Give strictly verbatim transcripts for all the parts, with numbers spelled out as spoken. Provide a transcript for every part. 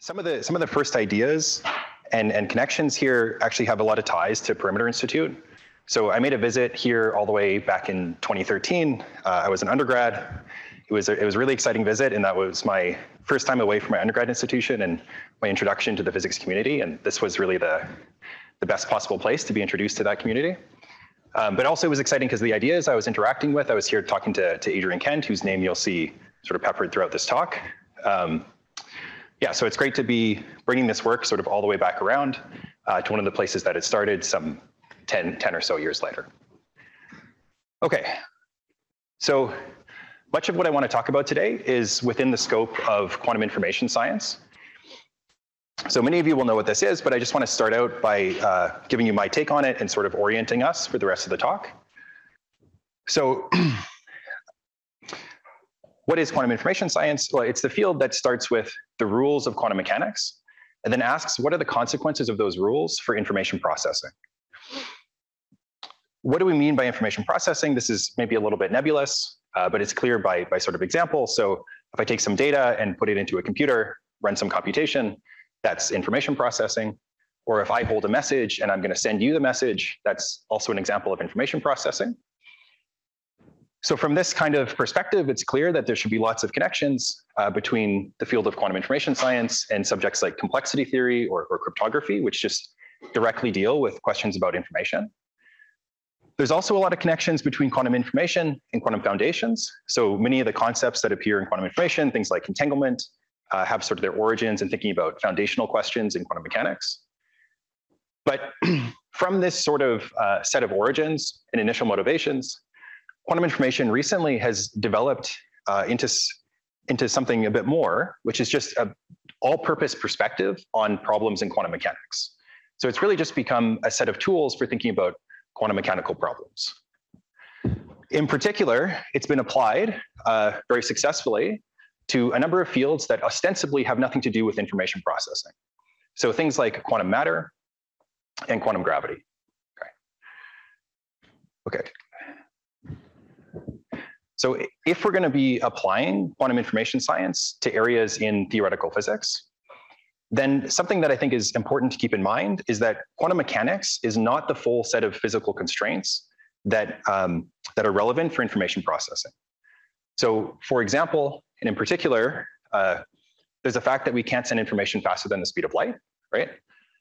Some of the some of the first ideas and, and connections here actually have a lot of ties to Perimeter Institute. So I made a visit here all the way back in twenty thirteen. Uh, I was an undergrad. It was, a, it was a really exciting visit, and that was my first time away from my undergrad institution and my introduction to the physics community. And this was really the, the best possible place to be introduced to that community. Um, but also it was exciting because the ideas I was interacting with, I was here talking to, to Adrian Kent, whose name you'll see sort of peppered throughout this talk. Um, yeah, so it's great to be bringing this work sort of all the way back around uh, to one of the places that it started some ten, ten or so years later. Okay, so much of what I want to talk about today is within the scope of quantum information science. So many of you will know what this is, but I just want to start out by uh, giving you my take on it and sort of orienting us for the rest of the talk. So what is quantum information science? Well, it's the field that starts with the rules of quantum mechanics and then asks what are the consequences of those rules for information processing. What do we mean by information processing? This is maybe a little bit nebulous, uh, but it's clear by, by sort of example. So if I take some data and put it into a computer, run some computation, that's information processing. Or if I hold a message and I'm going to send you the message, that's also an example of information processing. So from this kind of perspective, it's clear that there should be lots of connections uh, between the field of quantum information science and subjects like complexity theory or, or cryptography, which just directly deal with questions about information. There's also a lot of connections between quantum information and quantum foundations. So many of the concepts that appear in quantum information, things like entanglement, uh, have sort of their origins in thinking about foundational questions in quantum mechanics. But from this sort of uh, set of origins and initial motivations, quantum information recently has developed uh, into, into something a bit more, which is just an all-purpose perspective on problems in quantum mechanics. So it's really just become a set of tools for thinking about quantum mechanical problems. In particular, it's been applied uh, very successfully to a number of fields that ostensibly have nothing to do with information processing. So things like quantum matter and quantum gravity. Okay. Okay. So if we're going to be applying quantum information science to areas in theoretical physics, then something that I think is important to keep in mind is that quantum mechanics is not the full set of physical constraints that, um, that are relevant for information processing. So for example, and in particular, uh, there's a fact that we can't send information faster than the speed of light, right?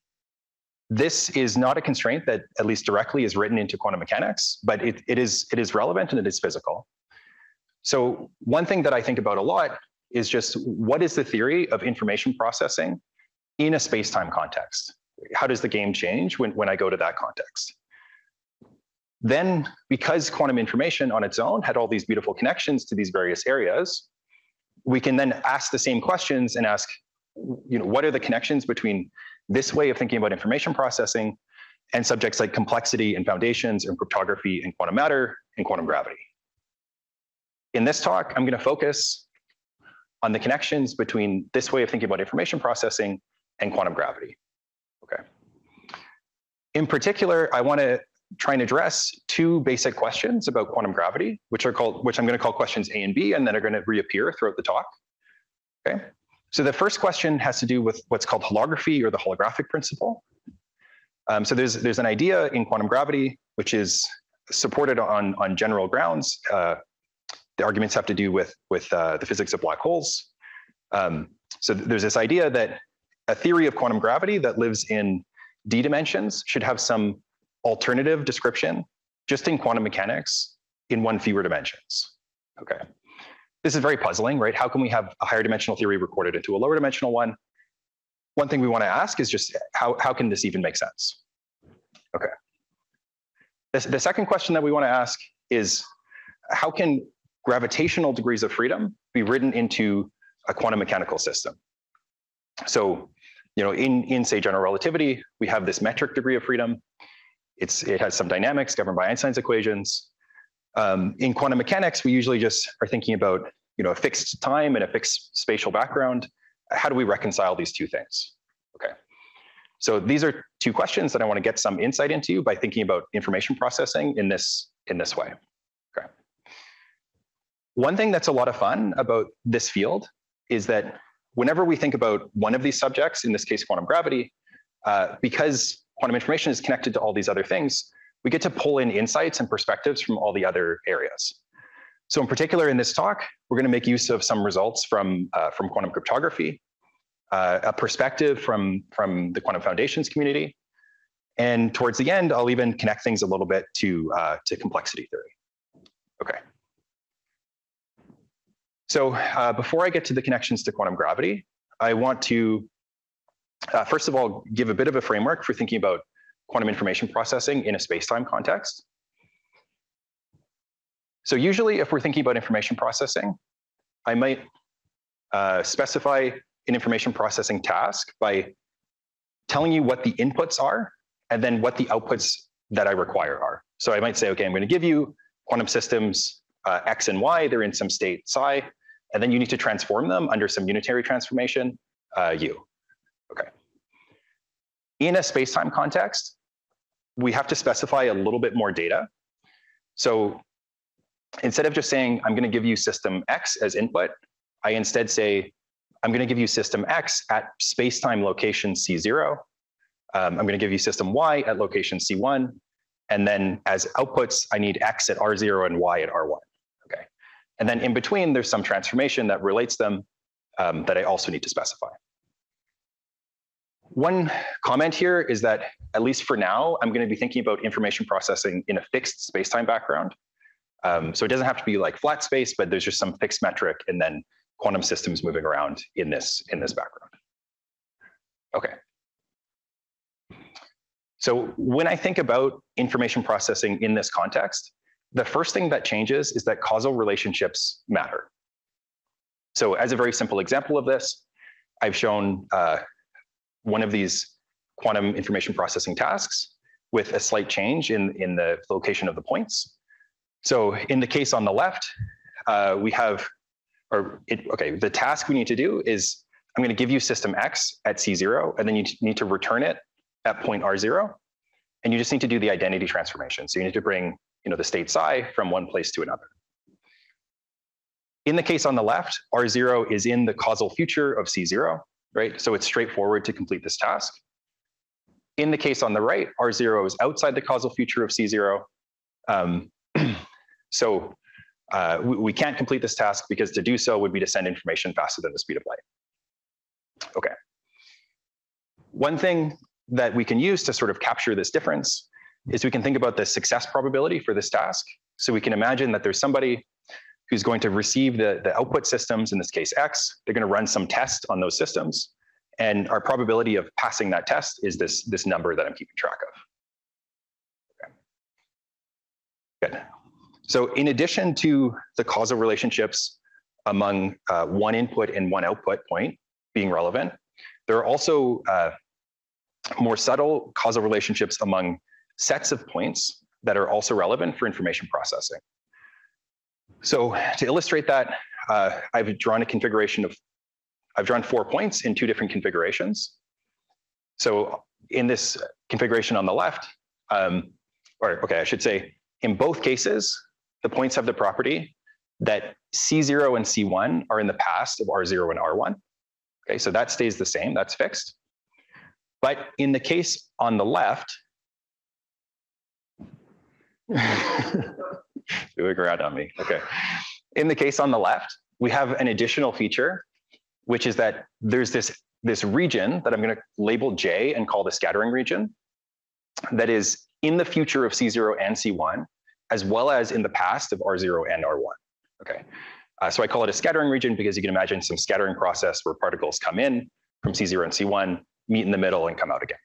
This is not a constraint that at least directly is written into quantum mechanics, but it, it, is, it is relevant and it is physical. So one thing that I think about a lot is just what is the theory of information processing in a space-time context? How does the game change when, when I go to that context? Then, because quantum information on its own had all these beautiful connections to these various areas, we can then ask the same questions and ask, you know, what are the connections between this way of thinking about information processing and subjects like complexity and foundations and cryptography and quantum matter and quantum gravity? In this talk, I'm going to focus on the connections between this way of thinking about information processing and quantum gravity. Okay. In particular, I want to try and address two basic questions about quantum gravity, which are called, which I'm going to call questions A and B, and then are going to reappear throughout the talk. Okay. So the first question has to do with what's called holography or the holographic principle. Um, so there's there's an idea in quantum gravity which is supported on on general grounds. Uh, the arguments have to do with with uh, the physics of black holes. Um, so th there's this idea that a theory of quantum gravity that lives in d dimensions should have some alternative description just in quantum mechanics in one fewer dimensions. Okay. This is very puzzling, right? How can we have a higher dimensional theory recorded into a lower dimensional one? One thing we want to ask is just how, how can this even make sense? Okay. The, the second question that we want to ask is how can gravitational degrees of freedom be written into a quantum mechanical system? So, you know, in, in say general relativity, we have this metric degree of freedom. It's, it has some dynamics governed by Einstein's equations. Um, in quantum mechanics, we usually just are thinking about, you know, a fixed time and a fixed spatial background. How do we reconcile these two things? Okay. So these are two questions that I want to get some insight into by thinking about information processing in this, in this way. Okay. One thing that's a lot of fun about this field is that whenever we think about one of these subjects, in this case, quantum gravity, uh, because quantum information is connected to all these other things, we get to pull in insights and perspectives from all the other areas. So in particular, in this talk, we're going to make use of some results from, uh, from quantum cryptography, uh, a perspective from, from the quantum foundations community, and towards the end, I'll even connect things a little bit to, uh, to complexity theory. Okay. So uh, before I get to the connections to quantum gravity, I want to, uh, first of all, give a bit of a framework for thinking about quantum information processing in a space-time context. So usually if we're thinking about information processing, I might uh, specify an information processing task by telling you what the inputs are and then what the outputs that I require are. So I might say, okay, I'm going to give you quantum systems uh, X and Y, they're in some state psi, and then you need to transform them under some unitary transformation, uh, U. Okay. In a space-time context, we have to specify a little bit more data. So instead of just saying, I'm going to give you system X as input, I instead say, I'm going to give you system X at space-time location C zero. Um, I'm going to give you system Y at location C one. And then as outputs, I need X at R zero and Y at R one. Okay. And then in between, there's some transformation that relates them um, that I also need to specify. One comment here is that, at least for now, I'm going to be thinking about information processing in a fixed space-time background. Um, so it doesn't have to be like flat space, but there's just some fixed metric and then quantum systems moving around in this, in this background. Okay. So when I think about information processing in this context, the first thing that changes is that causal relationships matter. So as a very simple example of this, I've shown uh, one of these quantum information processing tasks with a slight change in, in the location of the points. So in the case on the left, uh, we have, or it, okay, the task we need to do is, I'm going to give you system X at C zero, and then you need to return it at point R zero. And you just need to do the identity transformation. So you need to bring, you know, the state psi from one place to another. In the case on the left, R zero is in the causal future of C zero, right? So it's straightforward to complete this task. In the case on the right, R zero is outside the causal future of C zero. Um, so uh, we, we can't complete this task because to do so would be to send information faster than the speed of light. Okay. One thing that we can use to sort of capture this difference is we can think about the success probability for this task. So we can imagine that there's somebody who's going to receive the, the output systems, in this case X. They're going to run some test on those systems. And our probability of passing that test is this, this number that I'm keeping track of. Okay. Good. So in addition to the causal relationships among uh, one input and one output point being relevant, there are also uh, more subtle causal relationships among sets of points that are also relevant for information processing. So to illustrate that, uh, I've drawn a configuration of, I've drawn four points in two different configurations. So in this configuration on the left, um, or okay, I should say, in both cases, the points have the property that C zero and C one are in the past of R zero and R one. Okay, so that stays the same, that's fixed. But in the case on the left, moving around on me, okay. In the case on the left, we have an additional feature, which is that there's this, this region that I'm gonna label J and call the scattering region, that is in the future of C zero and C one, as well as in the past of R zero and R one, okay. Uh, so I call it a scattering region because you can imagine some scattering process where particles come in from C zero and C one, meet in the middle and come out again.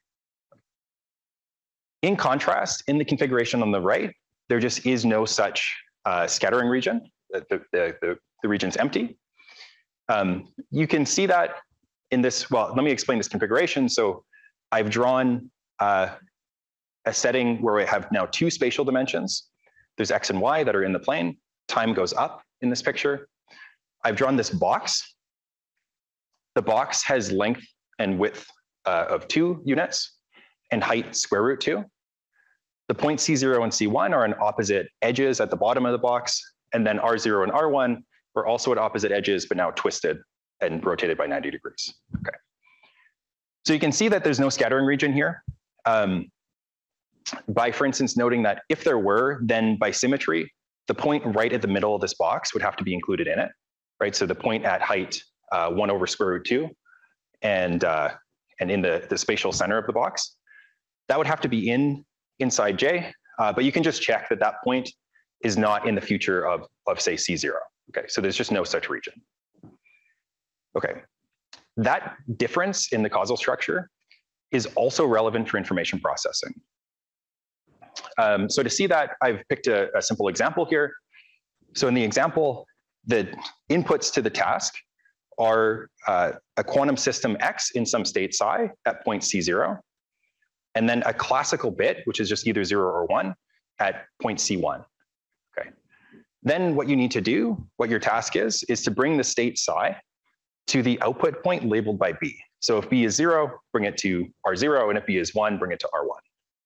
In contrast, in the configuration on the right, there just is no such uh, scattering region. The, the, the, the region's empty. Um, you can see that in this, well, let me explain this configuration. So I've drawn uh, a setting where we have now two spatial dimensions. There's X and Y that are in the plane. Time goes up in this picture. I've drawn this box. The box has length and width uh, of two units and height square root two. The points C zero and C one are on opposite edges at the bottom of the box, and then R zero and R one are also at opposite edges, but now twisted and rotated by ninety degrees. Okay. So you can see that there's no scattering region here. Um, by, for instance, noting that if there were, then by symmetry, the point right at the middle of this box would have to be included in it, right? So the point at height uh, one over square root two, and uh, and in the, the spatial center of the box, that would have to be in inside J, uh, but you can just check that that point is not in the future of, of say C zero. Okay, so there's just no such region. Okay, that difference in the causal structure is also relevant for information processing. Um, so to see that, I've picked a, a simple example here. So in the example, the inputs to the task are uh, a quantum system X in some state psi at point C zero, and then a classical bit, which is just either zero or one, at point C one. Okay. Then what you need to do, what your task is, is to bring the state psi to the output point labeled by B. So if B is zero, bring it to R zero, and if B is one, bring it to R one.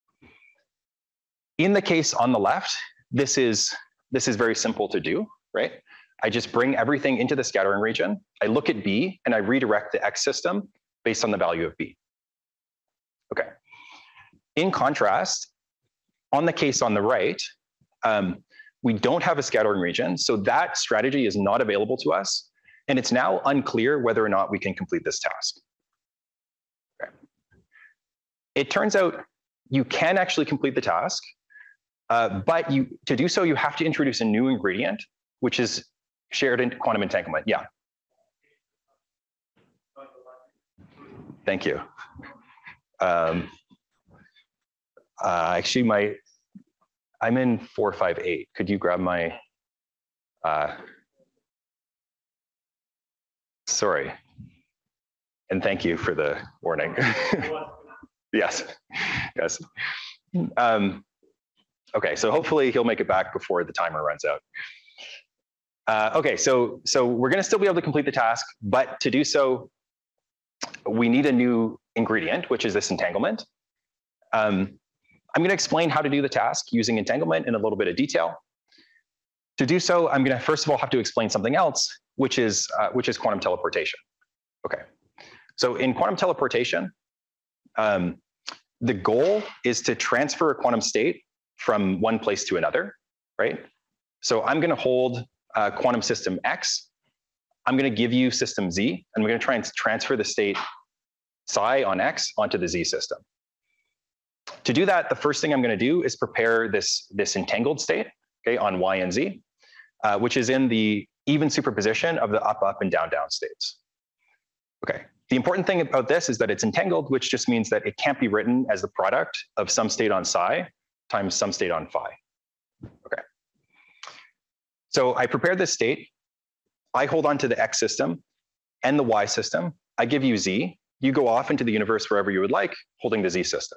In the case on the left, this is, this is very simple to do, right? I just bring everything into the scattering region. I look at B and I redirect the X system based on the value of B. Okay. In contrast, on the case on the right, um, we don't have a scattering region, so that strategy is not available to us, and it's now unclear whether or not we can complete this task. Okay. It turns out you can actually complete the task, uh, but you, to do so, you have to introduce a new ingredient, which is shared in quantum entanglement. Yeah. Thank you. Um, uh, actually, my I'm in four five eight. Could you grab my? Uh, sorry, and thank you for the warning. Yes, yes. Um, okay, so hopefully he'll make it back before the timer runs out. Uh, okay, so so we're going to still be able to complete the task, but to do so, we need a new ingredient, which is this entanglement. Um, I'm going to explain how to do the task using entanglement in a little bit of detail. To do so, I'm going to first of all have to explain something else, which is uh, which is quantum teleportation. Okay, so in quantum teleportation, um, the goal is to transfer a quantum state from one place to another, right? So I'm going to hold uh, quantum system X. I'm going to give you system Z, and we're going to try and transfer the state psi on X onto the Z system. To do that, the first thing I'm going to do is prepare this, this entangled state, okay, on Y and Z, uh, which is in the even superposition of the up, up, and down, down states. Okay. The important thing about this is that it's entangled, which just means that it can't be written as the product of some state on psi times some state on phi. Okay. So I prepare this state. I hold on to the X system and the Y system. I give you Z. You go off into the universe wherever you would like, holding the Z system.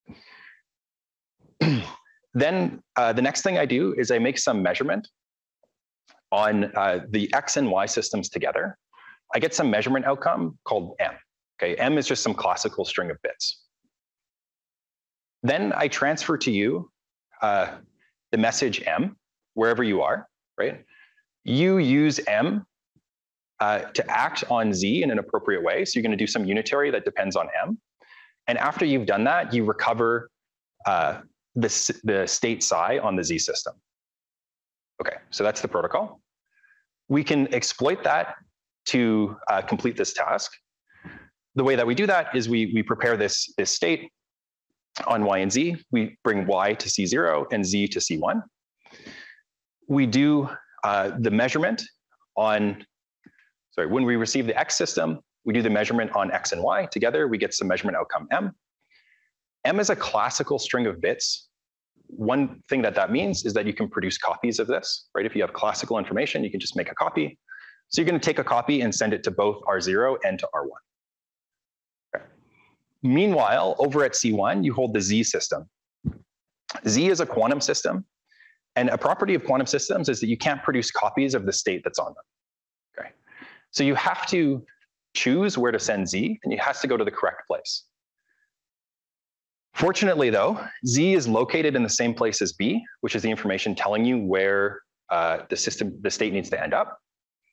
Then uh, the next thing I do is I make some measurement on uh, the X and Y systems together. I get some measurement outcome called M. Okay, M is just some classical string of bits. Then I transfer to you uh, the message M, wherever you are, right? You use M uh, to act on Z in an appropriate way. So you're going to do some unitary that depends on M. And after you've done that, you recover uh, the, the state psi on the Z system. Okay, so that's the protocol. We can exploit that to uh, complete this task. The way that we do that is we, we prepare this, this state on Y and Z. We bring Y to C zero and Z to C one. We do uh, the measurement on, sorry, when we receive the X system, we do the measurement on X and Y. Together, we get some measurement outcome M. M is a classical string of bits. One thing that that means is that you can produce copies of this, right? If you have classical information, you can just make a copy. So you're going to take a copy and send it to both R zero and to R one. Okay. Meanwhile, over at C one, you hold the Z system. Z is a quantum system. And a property of quantum systems is that you can't produce copies of the state that's on them. Okay. So you have to choose where to send Z, and it has to go to the correct place. Fortunately, though, Z is located in the same place as B, which is the information telling you where uh, the system, the state needs to end up.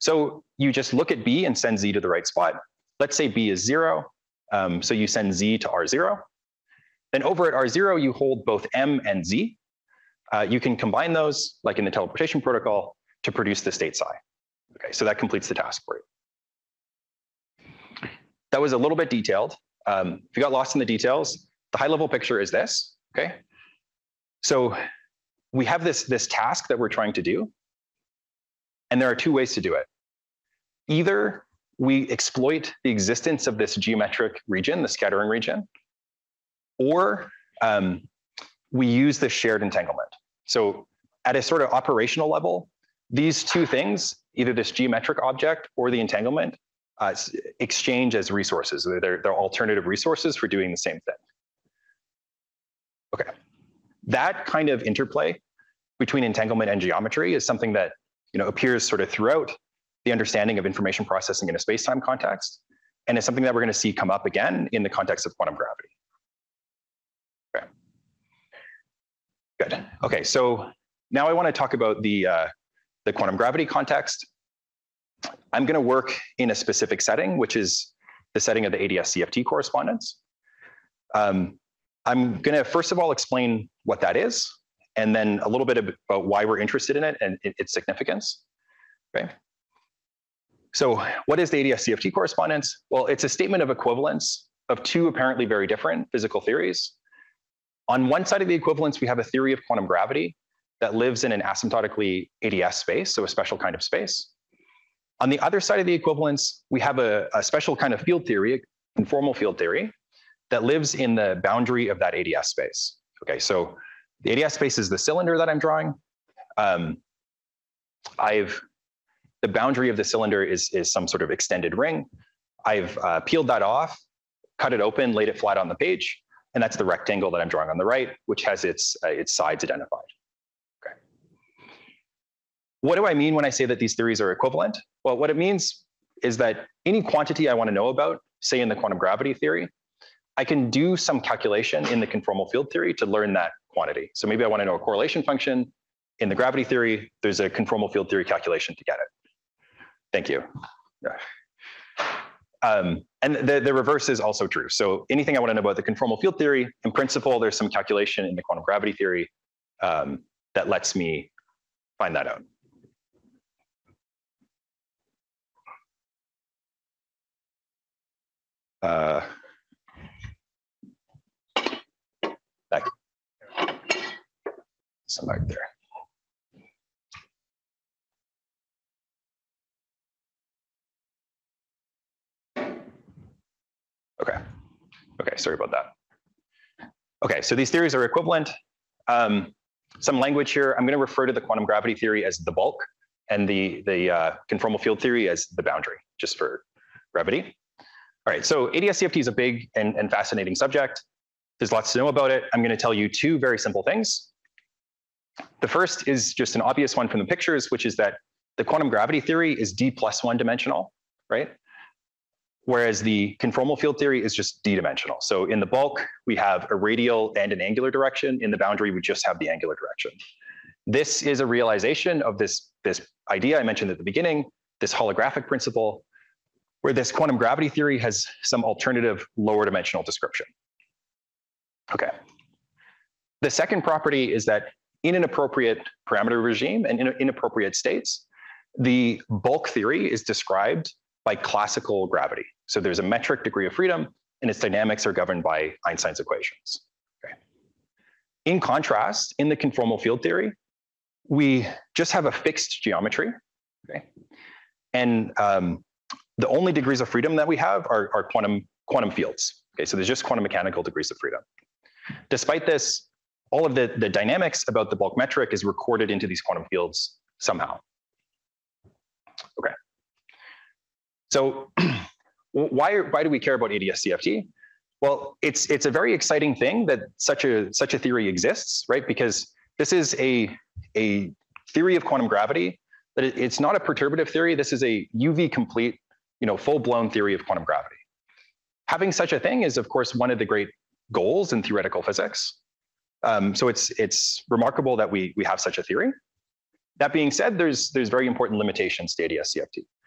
So you just look at B and send Z to the right spot. Let's say B is zero. Um, so you send Z to R zero. Then over at R zero, you hold both M and Z. Uh, you can combine those, like in the teleportation protocol, to produce the state psi. Okay, so that completes the task for you. That was a little bit detailed. Um, if you got lost in the details, the high level picture is this, okay? So we have this, this task that we're trying to do, and there are two ways to do it. Either we exploit the existence of this geometric region, the scattering region, or um, we use the shared entanglement. So at a sort of operational level, these two things, either this geometric object or the entanglement, uh, exchange as resources. They're, they're alternative resources for doing the same thing. Okay, that kind of interplay between entanglement and geometry is something that you know appears sort of throughout the understanding of information processing in a space-time context, and it's something that we're going to see come up again in the context of quantum gravity. Okay. Good. Okay, so now I want to talk about the uh, the quantum gravity context. I'm going to work in a specific setting, which is the setting of the A D S C F T correspondence. Um, I'm going to first of all explain what that is, and then a little bit about why we're interested in it and its significance. Okay. So what is the A D S C F T correspondence? Well, it's a statement of equivalence of two apparently very different physical theories. On one side of the equivalence, we have a theory of quantum gravity that lives in an asymptotically A D S space, so a special kind of space. On the other side of the equivalence, we have a, a special kind of field theory, conformal field theory, that lives in the boundary of that A D S space. Okay, so the A D S space is the cylinder that I'm drawing. Um, I've the boundary of the cylinder is, is some sort of extended ring. I've uh, peeled that off, cut it open, laid it flat on the page, and that's the rectangle that I'm drawing on the right, which has its, uh, its sides identified. Okay. What do I mean when I say that these theories are equivalent? Well, what it means is that any quantity I want to know about, say in the quantum gravity theory, I can do some calculation in the conformal field theory to learn that quantity. So maybe I want to know a correlation function. In the gravity theory, there's a conformal field theory calculation to get it. Thank you. Um, and the, the reverse is also true. So anything I want to know about the conformal field theory, in principle, there's some calculation in the quantum gravity theory um, that lets me find that out. Uh, back, some back there. Okay. Okay, sorry about that. Okay, so these theories are equivalent. Um, some language here. I'm going to refer to the quantum gravity theory as the bulk and the, the uh, conformal field theory as the boundary, just for brevity. All right, so A D S C F T is a big and, and fascinating subject. There's lots to know about it. I'm going to tell you two very simple things. The first is just an obvious one from the pictures, which is that the quantum gravity theory is D plus one dimensional, right? Whereas the conformal field theory is just d-dimensional. So in the bulk, we have a radial and an angular direction. In the boundary, we just have the angular direction. This is a realization of this, this idea I mentioned at the beginning, this holographic principle, where this quantum gravity theory has some alternative lower dimensional description. Okay. The second property is that in an appropriate parameter regime and in inappropriate states, the bulk theory is described by classical gravity. So there's a metric degree of freedom, and its dynamics are governed by Einstein's equations. Okay. In contrast, in the conformal field theory, we just have a fixed geometry. Okay. And um, the only degrees of freedom that we have are, are quantum, quantum fields. Okay, so there's just quantum mechanical degrees of freedom. Despite this, all of the, the dynamics about the bulk metric is recorded into these quantum fields somehow. Okay. So why, why do we care about A D S C F T? Well, it's, it's a very exciting thing that such a, such a theory exists, right? Because this is a, a theory of quantum gravity, that it, it's not a perturbative theory. This is a U V complete, you know, full-blown theory of quantum gravity. Having such a thing is, of course, one of the great goals in theoretical physics. Um, so it's, it's remarkable that we, we have such a theory. That being said, there's, there's very important limitations to A D S C F T.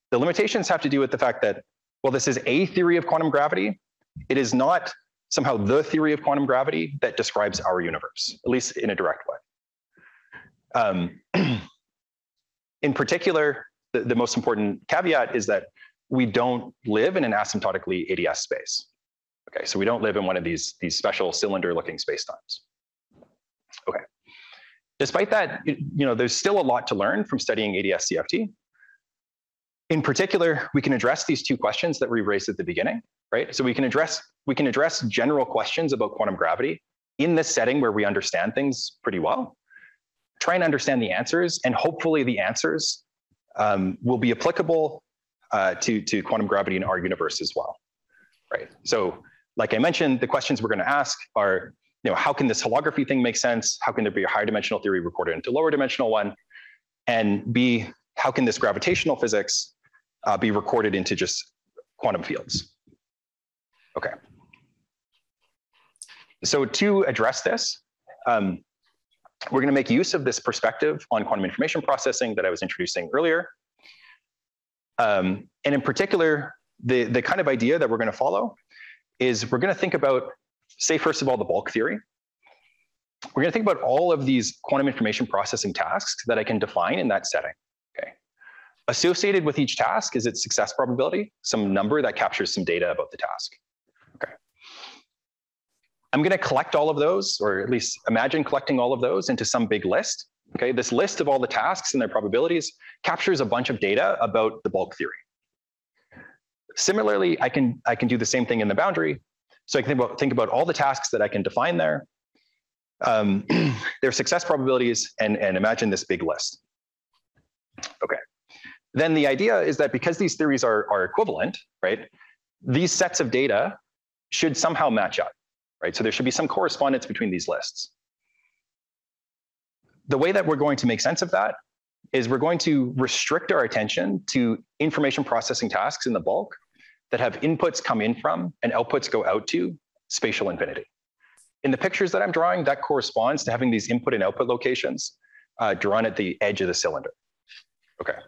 The limitations have to do with the fact that, well, this is a theory of quantum gravity. It is not somehow the theory of quantum gravity that describes our universe, at least in a direct way. Um, in particular, the, the most important caveat is that we don't live in an asymptotically A D S space. Okay, so we don't live in one of these, these special cylinder-looking spacetimes. Okay. Despite that, you know, there's still a lot to learn from studying A D S C F T. In particular, we can address these two questions that we raised at the beginning, right? So we can address we can address general questions about quantum gravity in this setting where we understand things pretty well, try and understand the answers, and hopefully the answers um, will be applicable uh, to, to quantum gravity in our universe as well, right? So like I mentioned, the questions we're gonna ask are, you know, how can this holography thing make sense? How can there be a higher dimensional theory recorded into lower dimensional one? And B, how can this gravitational physics uh, be recorded into just quantum fields? Okay. So to address this, um, we're going to make use of this perspective on quantum information processing that I was introducing earlier. Um, and in particular, the, the kind of idea that we're going to follow is we're going to think about, say, first of all, the bulk theory. We're going to think about all of these quantum information processing tasks that I can define in that setting. Okay. Associated with each task is its success probability, some number that captures some data about the task. Okay. I'm going to collect all of those, or at least imagine collecting all of those into some big list. Okay, this list of all the tasks and their probabilities captures a bunch of data about the bulk theory. Similarly, I can I can do the same thing in the boundary. So I can think about think about all the tasks that I can define there, um, their success probabilities, and and imagine this big list. Okay. Then the idea is that because these theories are are equivalent, right? These sets of data should somehow match up. Right? So there should be some correspondence between these lists. The way that we're going to make sense of that is we're going to restrict our attention to information processing tasks in the bulk that have inputs come in from and outputs go out to spatial infinity. In the pictures that I'm drawing, that corresponds to having these input and output locations uh, drawn at the edge of the cylinder. Okay.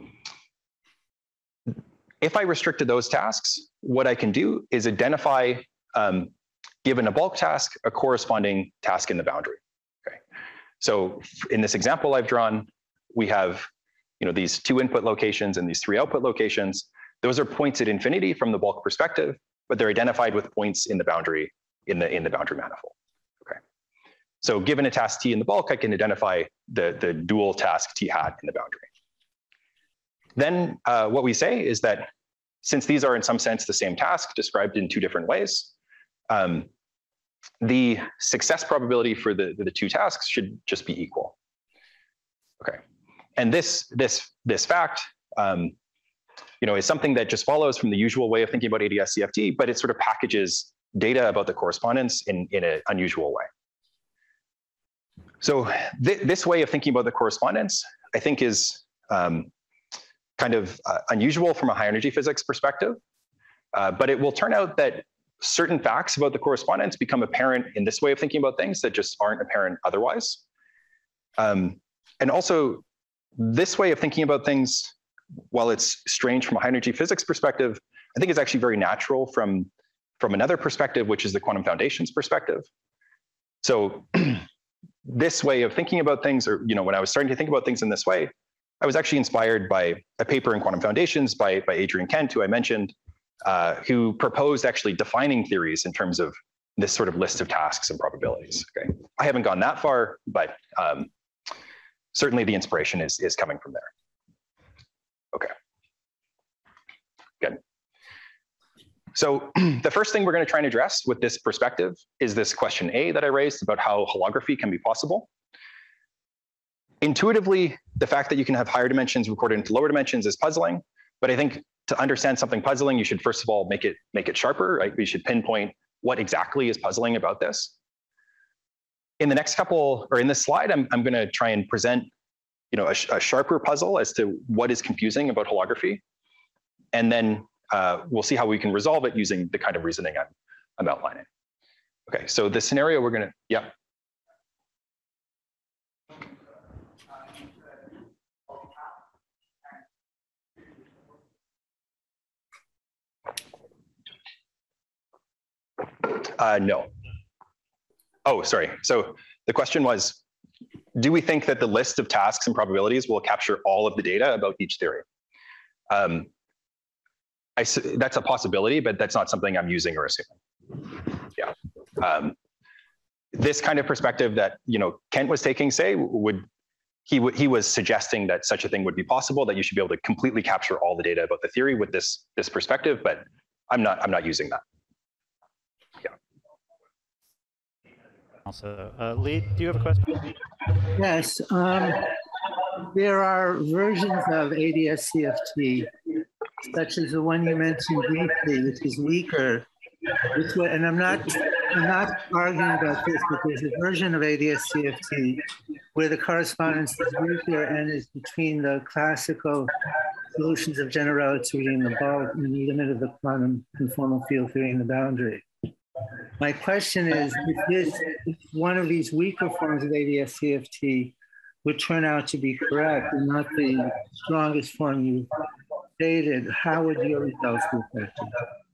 If I restricted those tasks, what I can do is identify um, given a bulk task, a corresponding task in the boundary. Okay. So in this example I've drawn, we have, you know, these two input locations and these three output locations. Those are points at infinity from the bulk perspective, but they're identified with points in the boundary in the in the boundary manifold. Okay. So given a task T in the bulk, I can identify the, the dual task T hat in the boundary. Then uh, what we say is that since these are in some sense the same task described in two different ways, Um, the success probability for the, the two tasks should just be equal. Okay, and this this this fact, um, you know, is something that just follows from the usual way of thinking about A D S C F T, but it sort of packages data about the correspondence in in an unusual way. So th this way of thinking about the correspondence, I think, is um, kind of uh, unusual from a high energy physics perspective, uh, but it will turn out that certain facts about the correspondence become apparent in this way of thinking about things that just aren't apparent otherwise. Um, and also, this way of thinking about things, while it's strange from a high energy physics perspective, I think it's actually very natural from, from another perspective, which is the quantum foundations perspective. So this way of thinking about things, or, you know, when I was starting to think about things in this way, I was actually inspired by a paper in Quantum Foundations by, by Adrian Kent, who I mentioned, Uh, who proposed actually defining theories in terms of this sort of list of tasks and probabilities. Okay, I haven't gone that far, but um, certainly the inspiration is, is coming from there. Okay, good. So the first thing we're going to try and address with this perspective is this question A that I raised about how holography can be possible. Intuitively, the fact that you can have higher dimensions recorded into lower dimensions is puzzling, but I think to understand something puzzling, you should first of all make it make it sharper, right? We should pinpoint what exactly is puzzling about this. In the next couple, or in this slide, I'm, I'm going to try and present, you know, a, a sharper puzzle as to what is confusing about holography, and then uh, we'll see how we can resolve it using the kind of reasoning I'm, I'm outlining. Okay, so the scenario we're going to, yeah. Uh, no. Oh, sorry. So the question was, do we think that the list of tasks and probabilities will capture all of the data about each theory? Um, I, that's a possibility, but that's not something I'm using or assuming. Yeah. Um, this kind of perspective that you know Kent was taking, say, would he would he was suggesting that such a thing would be possible, that you should be able to completely capture all the data about the theory with this this perspective, but I'm not I'm not using that. Yeah. Also, uh, Lee, do you have a question? Yes. Um, there are versions of A D S C F T, such as the one you mentioned briefly, which is weaker. Which, and I'm not, I'm not arguing about this, but there's a version of A D S C F T where the correspondence is weaker and is between the classical solutions of general relativity in the bulk and the limit of the quantum conformal field theory in the boundary. My question is, if, this, if one of these weaker forms of A D S C F T would turn out to be correct and not the strongest form you stated, how would your results be affected?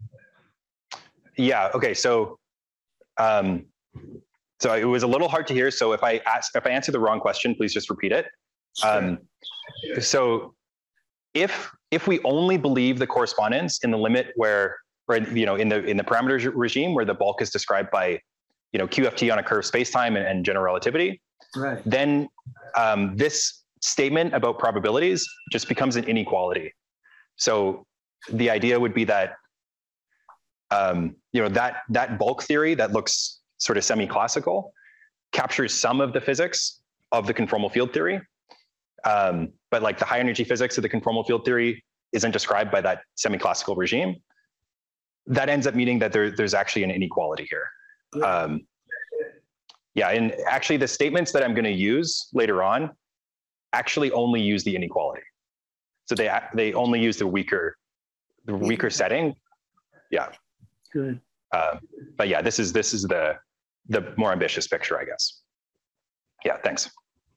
Yeah. Okay. So, um, so it was a little hard to hear. So if I ask, if I answer the wrong question, please just repeat it. Um, so, if if we only believe the correspondence in the limit where, or you know, in the in the parameters regime where the bulk is described by, you know, Q F T on a curved spacetime and, and general relativity, right, then um, this statement about probabilities just becomes an inequality. So the idea would be that. Um, you know, that that bulk theory that looks sort of semi-classical captures some of the physics of the conformal field theory, um, but like the high energy physics of the conformal field theory isn't described by that semi-classical regime. That ends up meaning that there, there's actually an inequality here. Um, yeah, and actually the statements that I'm going to use later on actually only use the inequality. So they they only use the weaker the weaker setting. Yeah. Good. Uh, but yeah, this is this is the the more ambitious picture, I guess. Yeah, thanks.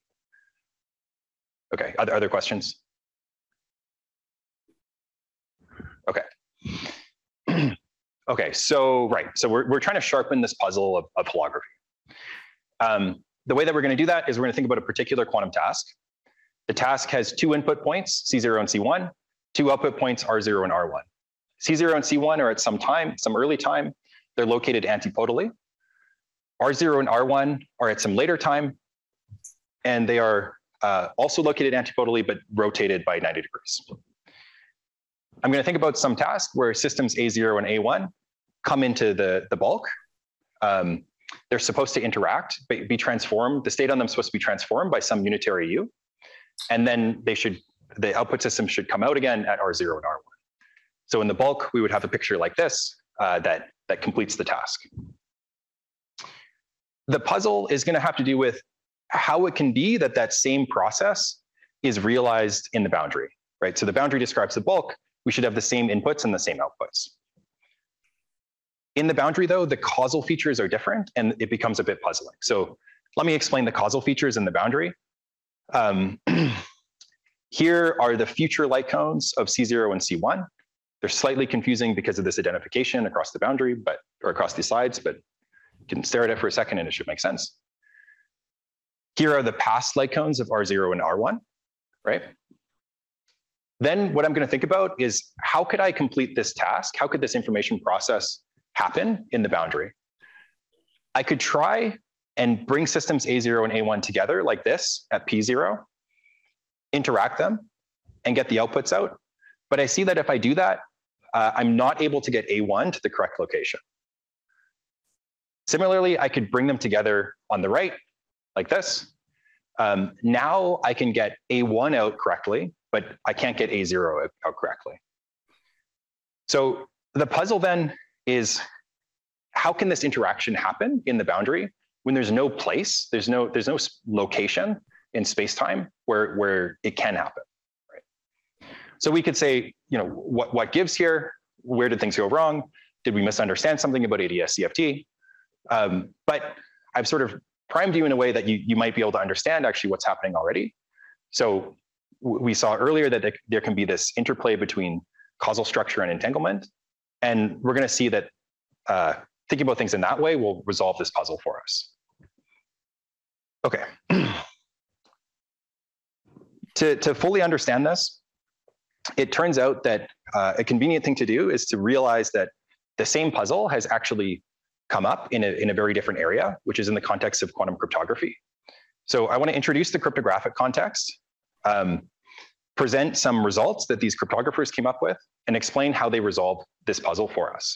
Okay, other other questions? Okay. Okay, so right, so we're we're trying to sharpen this puzzle of, of holography. Um, the way that we're going to do that is we're going to think about a particular quantum task. The task has two input points, C zero and C one, two output points, R zero and R one. C zero and C one are at some time, some early time. They're located antipodally. R zero and R one are at some later time, and they are uh, also located antipodally, but rotated by ninety degrees. I'm going to think about some task where systems A zero and A one come into the, the bulk. Um, they're supposed to interact, be, be transformed. The state on them is supposed to be transformed by some unitary U. And then they should, the output system should come out again at R zero and R one. So in the bulk, we would have a picture like this uh, that, that completes the task. The puzzle is going to have to do with how it can be that that same process is realized in the boundary, right? So the boundary describes the bulk. We should have the same inputs and the same outputs. In the boundary, though, the causal features are different, and it becomes a bit puzzling. So let me explain the causal features in the boundary. Um, here are the future light cones of C zero and C one. They're slightly confusing because of this identification across the boundary, but or across the sides, but you can stare at it for a second and it should make sense. Here are the past light cones of R zero and R one, right? Then what I'm going to think about is how could I complete this task? How could this information process happen in the boundary? I could try and bring systems A zero and A one together like this at P zero, interact them, and get the outputs out. But I see that if I do that, uh, I'm not able to get A one to the correct location. Similarly, I could bring them together on the right, like this. Um, now I can get A one out correctly, but I can't get A zero out, out correctly. So the puzzle then is, how can this interaction happen in the boundary when there's no place, there's no, there's no location in space-time where, where it can happen, right? So we could say, you know, what, what gives here? Where did things go wrong? Did we misunderstand something about A D S C F T? Um, but I've sort of primed you in a way that you, you might be able to understand actually what's happening already. So we saw earlier that there can be this interplay between causal structure and entanglement. And we're going to see that uh, thinking about things in that way will resolve this puzzle for us. Okay. to, to fully understand this, it turns out that uh, a convenient thing to do is to realize that the same puzzle has actually come up in a, in a very different area, which is in the context of quantum cryptography. So I want to introduce the cryptographic context, um, present some results that these cryptographers came up with, and explain how they resolve this puzzle for us.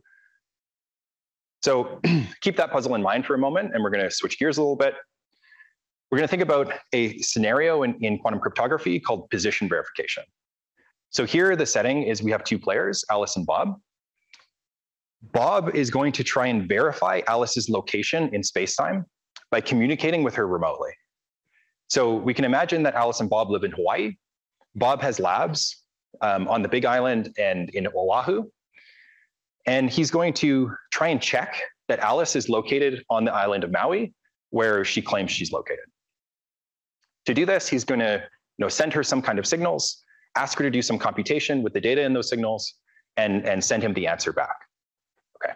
So keep that puzzle in mind for a moment, and we're going to switch gears a little bit. We're going to think about a scenario in, in quantum cryptography called position verification. So here the setting is we have two players, Alice and Bob. Bob is going to try and verify Alice's location in space-time by communicating with her remotely. So we can imagine that Alice and Bob live in Hawaii. Bob has labs um, on the Big Island and in Oahu. And he's going to try and check that Alice is located on the island of Maui, where she claims she's located. To do this, he's going to you know, send her some kind of signals, ask her to do some computation with the data in those signals, and, and send him the answer back. Okay.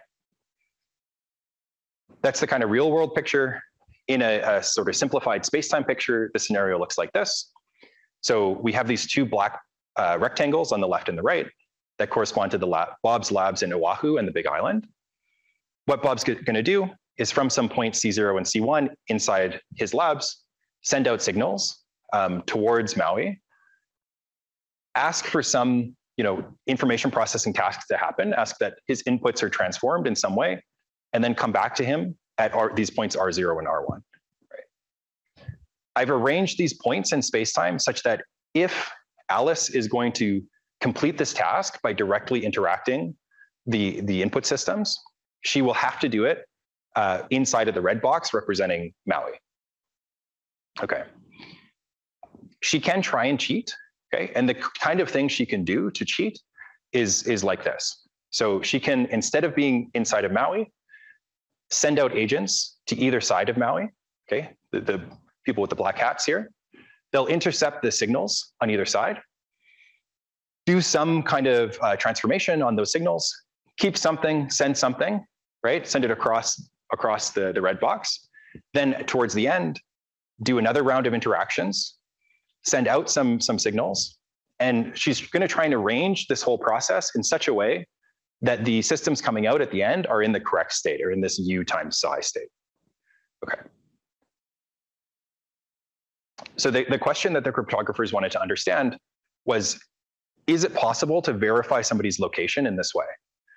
That's the kind of real world picture. In a, a sort of simplified space-time picture, the scenario looks like this. So we have these two black uh, rectangles on the left and the right that correspond to the lab, Bob's labs in Oahu and the Big Island. What Bob's going to do is from some point C zero and C one inside his labs, send out signals um, towards Maui, ask for some you know, information processing tasks to happen, ask that his inputs are transformed in some way, and then come back to him at R, these points R zero and R one. Right? I've arranged these points in space-time such that if Alice is going to complete this task by directly interacting the, the input systems, she will have to do it uh, inside of the red box representing Maui. Okay. She can try and cheat, okay? And the kind of thing she can do to cheat is, is like this. So she can, instead of being inside of Maui, send out agents to either side of Maui, okay? The, the people with the black hats here. They'll intercept the signals on either side, do some kind of uh, transformation on those signals, keep something, send something, right? Send it across, across the, the red box. Then towards the end, do another round of interactions, send out some, some signals, and she's going to try and arrange this whole process in such a way that the systems coming out at the end are in the correct state, or in this U times psi state. Okay. So the, the question that the cryptographers wanted to understand was, is it possible to verify somebody's location in this way?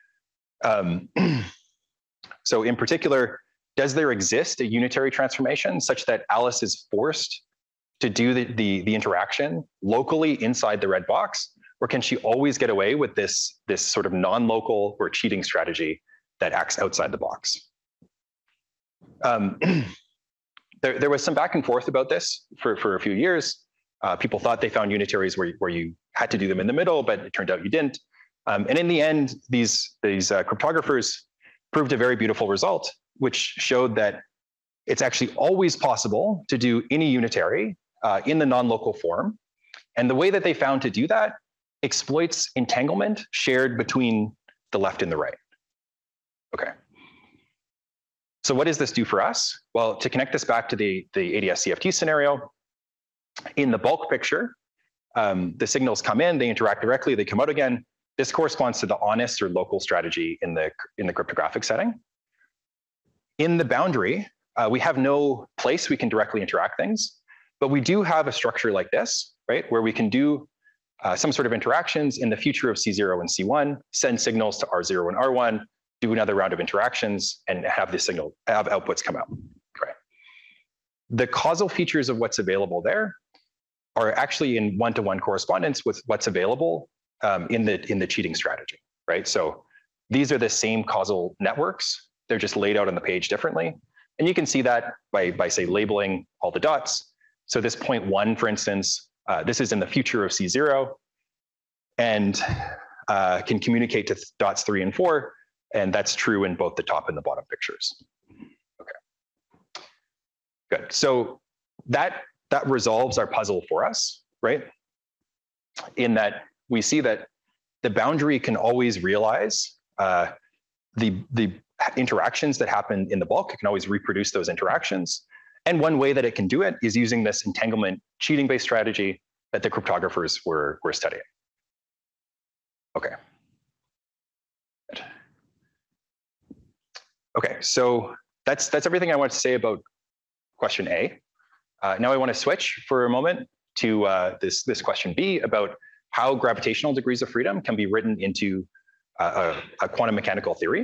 Um, so in particular, does there exist a unitary transformation such that Alice is forced to do the, the, the interaction locally inside the red box? Or can she always get away with this, this sort of non-local or cheating strategy that acts outside the box? Um, there, there was some back and forth about this for, for a few years. Uh, people thought they found unitaries where, where you had to do them in the middle, but it turned out you didn't. Um, and in the end, these, these uh, cryptographers proved a very beautiful result, which showed that it's actually always possible to do any unitary uh, in the non-local form. And the way that they found to do that exploits entanglement shared between the left and the right. Okay. So what does this do for us? Well, to connect this back to the, the A D S C F T scenario, in the bulk picture, um, the signals come in, they interact directly, they come out again. This corresponds to the honest or local strategy in the, in the cryptographic setting. In the boundary, uh, we have no place we can directly interact things, but we do have a structure like this, right, where we can do uh, some sort of interactions in the future of C zero and C one, send signals to R zero and R one, do another round of interactions, and have the signal, have outputs come out. Right. The causal features of what's available there are actually in one-to-one correspondence with what's available um, in the in the cheating strategy, right? So these are the same causal networks. They're just laid out on the page differently. And you can see that by, by say, labeling all the dots. So this point one, for instance, uh, this is in the future of C zero and uh, can communicate to dots three and four. And that's true in both the top and the bottom pictures. Okay, good. So that, that resolves our puzzle for us, right? In that we see that the boundary can always realize uh, the, the interactions that happen in the bulk. It can always reproduce those interactions. And one way that it can do it is using this entanglement cheating-based strategy that the cryptographers were, were studying. Okay. Good. Okay, so that's, that's everything I want to say about question A. Uh, now I want to switch for a moment to uh, this, this question B about how gravitational degrees of freedom can be written into uh, a, a quantum mechanical theory.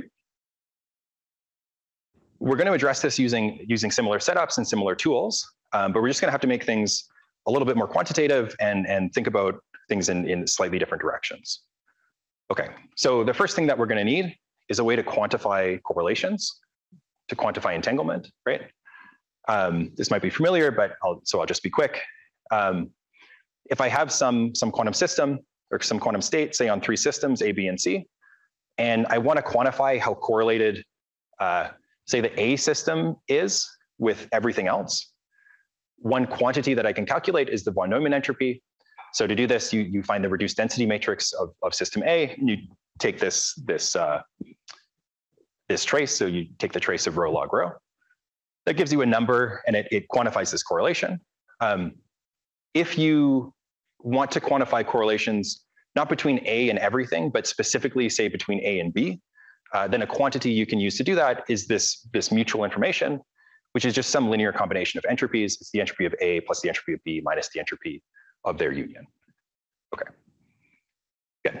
We're going to address this using, using similar setups and similar tools, um, but we're just going to have to make things a little bit more quantitative and, and think about things in, in slightly different directions. Okay, so the first thing that we're going to need is a way to quantify correlations, to quantify entanglement, right? Um, this might be familiar, but I'll, so I'll just be quick. Um, if I have some, some quantum system or some quantum state, say on three systems, A, B, and C, and I want to quantify how correlated, uh, say the A system is with everything else, one quantity that I can calculate is the von Neumann entropy. So to do this, you, you find the reduced density matrix of, of system A, and you take this, this, uh, this trace, so you take the trace of rho log rho. That gives you a number, and it, it quantifies this correlation. Um, if you want to quantify correlations, not between A and everything, but specifically say between A and B, uh, then a quantity you can use to do that is this, this mutual information, which is just some linear combination of entropies. It's the entropy of A plus the entropy of B minus the entropy of their union. Okay, good.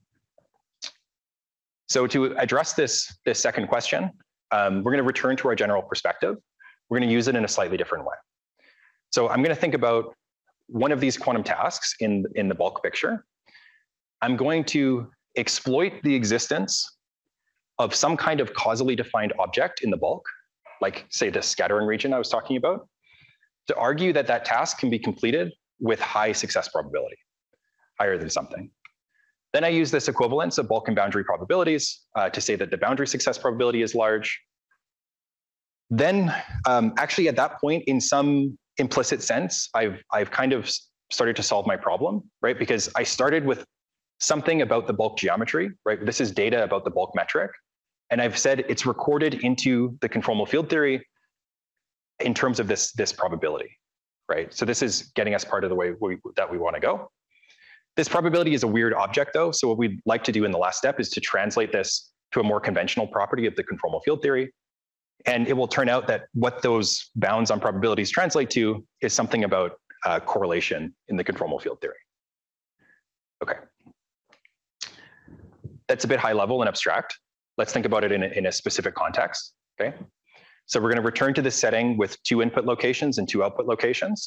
So to address this, this second question, um, we're going to return to our general perspective. We're going to use it in a slightly different way. So I'm going to think about one of these quantum tasks in, in the bulk picture. I'm going to exploit the existence of some kind of causally defined object in the bulk, like say the scattering region I was talking about, to argue that that task can be completed with high success probability, higher than something. Then I use this equivalence of bulk and boundary probabilities uh, to say that the boundary success probability is large. Then um, actually at that point, in some implicit sense, I've, I've kind of started to solve my problem, right? Because I started with something about the bulk geometry, right? This is data about the bulk metric. And I've said it's recorded into the conformal field theory in terms of this, this probability, right? So this is getting us part of the way we, that we want to go. This probability is a weird object though. So what we'd like to do in the last step is to translate this to a more conventional property of the conformal field theory. And it will turn out that what those bounds on probabilities translate to is something about uh, correlation in the conformal field theory. Okay. That's a bit high level and abstract. Let's think about it in a, in a specific context, okay? So we're going to return to this setting with two input locations and two output locations.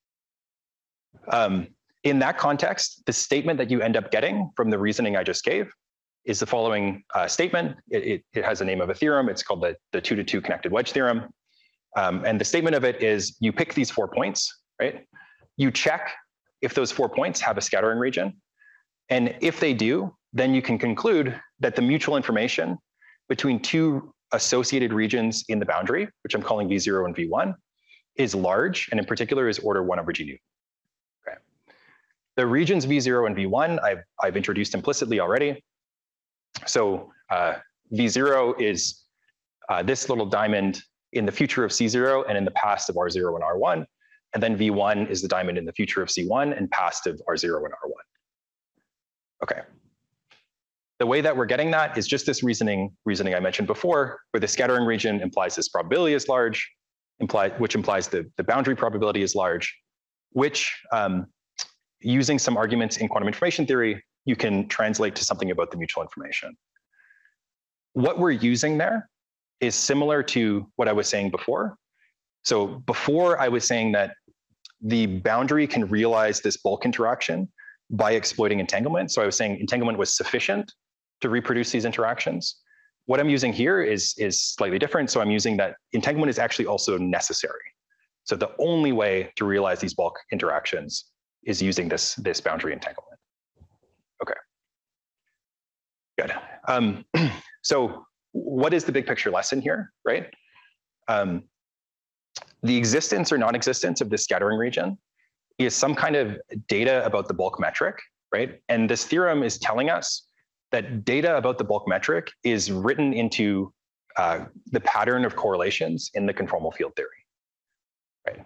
Um, in that context, the statement that you end up getting from the reasoning I just gave is the following uh, statement. It, it, it has the name of a theorem. It's called the, the two to two connected wedge theorem. Um, and the statement of it is you pick these four points, right? You check if those four points have a scattering region. And if they do, then you can conclude that the mutual information between two associated regions in the boundary, which I'm calling V zero and V one, is large, and in particular is order one over G nu. Okay. The regions V zero and V one, I've, I've introduced implicitly already. So uh, V zero is uh, this little diamond in the future of C zero and in the past of R zero and R one. And then V one is the diamond in the future of C one and past of R zero and R one. Okay. The way that we're getting that is just this reasoning reasoning I mentioned before, where the scattering region implies this probability is large, imply, which implies the, the boundary probability is large, which um, using some arguments in quantum information theory, you can translate to something about the mutual information. What we're using there is similar to what I was saying before. So before I was saying that the boundary can realize this bulk interaction by exploiting entanglement. So I was saying entanglement was sufficient to reproduce these interactions. What I'm using here is, is slightly different. So I'm using that entanglement is actually also necessary. So the only way to realize these bulk interactions is using this, this boundary entanglement. Okay, good. Um, so what is the big picture lesson here, right? Um, the existence or non-existence of this scattering region is some kind of data about the bulk metric, right? And this theorem is telling us that data about the bulk metric is written into uh, the pattern of correlations in the conformal field theory, right?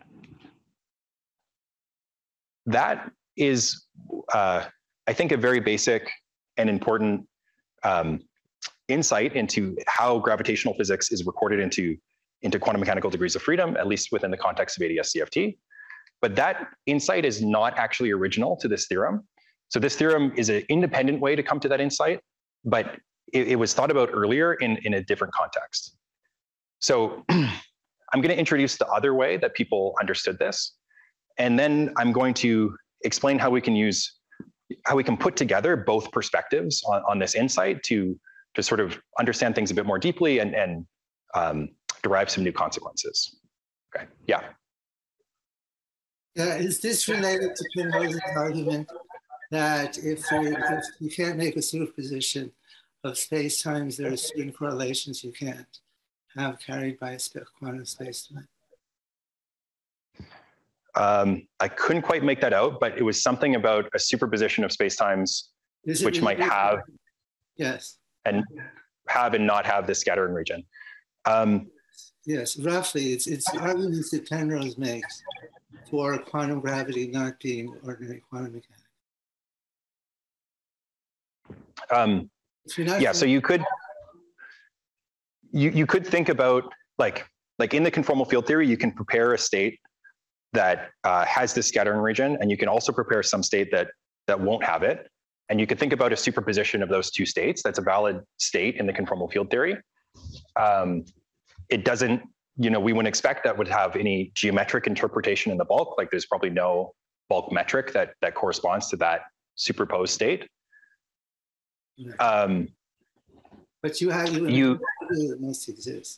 That is, uh, I think, a very basic and important um, insight into how gravitational physics is recorded into, into quantum mechanical degrees of freedom, at least within the context of A D S C F T. But that insight is not actually original to this theorem. So this theorem is an independent way to come to that insight, but it, it was thought about earlier in, in a different context. So I'm going to introduce the other way that people understood this. And then I'm going to explain how we can use, how we can put together both perspectives on, on this insight to, to sort of understand things a bit more deeply and, and um, derive some new consequences. Okay, yeah. Yeah, is this related to Penrose's argument that if, there, if you can't make a superposition of space-times, there are certain correlations you can't have carried by a quantum space-time? Um, I couldn't quite make that out, but it was something about a superposition of spacetimes, which might have, yes, and have and not have the scattering region. Um, yes, roughly, it's it's arguments that Penrose makes for quantum gravity not being ordinary quantum mechanics. Um, yeah, so you could you you could think about like like in the conformal field theory, you can prepare a state that uh, has this scattering region, and you can also prepare some state that that won't have it. And you could think about a superposition of those two states. That's a valid state in the conformal field theory. Um, it doesn't, you know, we wouldn't expect that would have any geometric interpretation in the bulk. Like there's probably no bulk metric that that corresponds to that superposed state. Um, but you have you, you it must exist.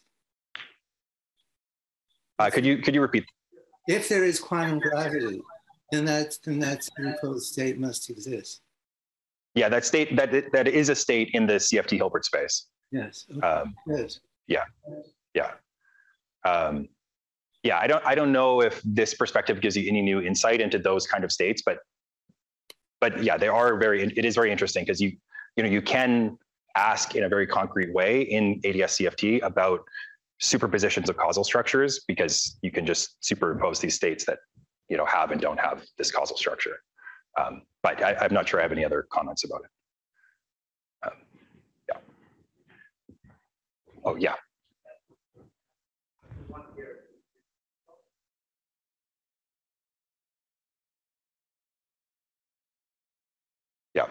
Uh, could you could you repeat? If there is quantum gravity, then that then that superposed state must exist. Yeah, that state that that is a state in the C F T Hilbert space. Yes. Okay. Um, yes. Yeah. Yeah. Um, yeah. I don't I don't know if this perspective gives you any new insight into those kind of states, but but yeah, they are very. It is very interesting because you you know you can ask in a very concrete way in A D S C F T about superpositions of causal structures, because you can just superimpose these states that you know have and don't have this causal structure. Um, but I, I'm not sure I have any other comments about it. Um, yeah. Oh yeah. Yeah.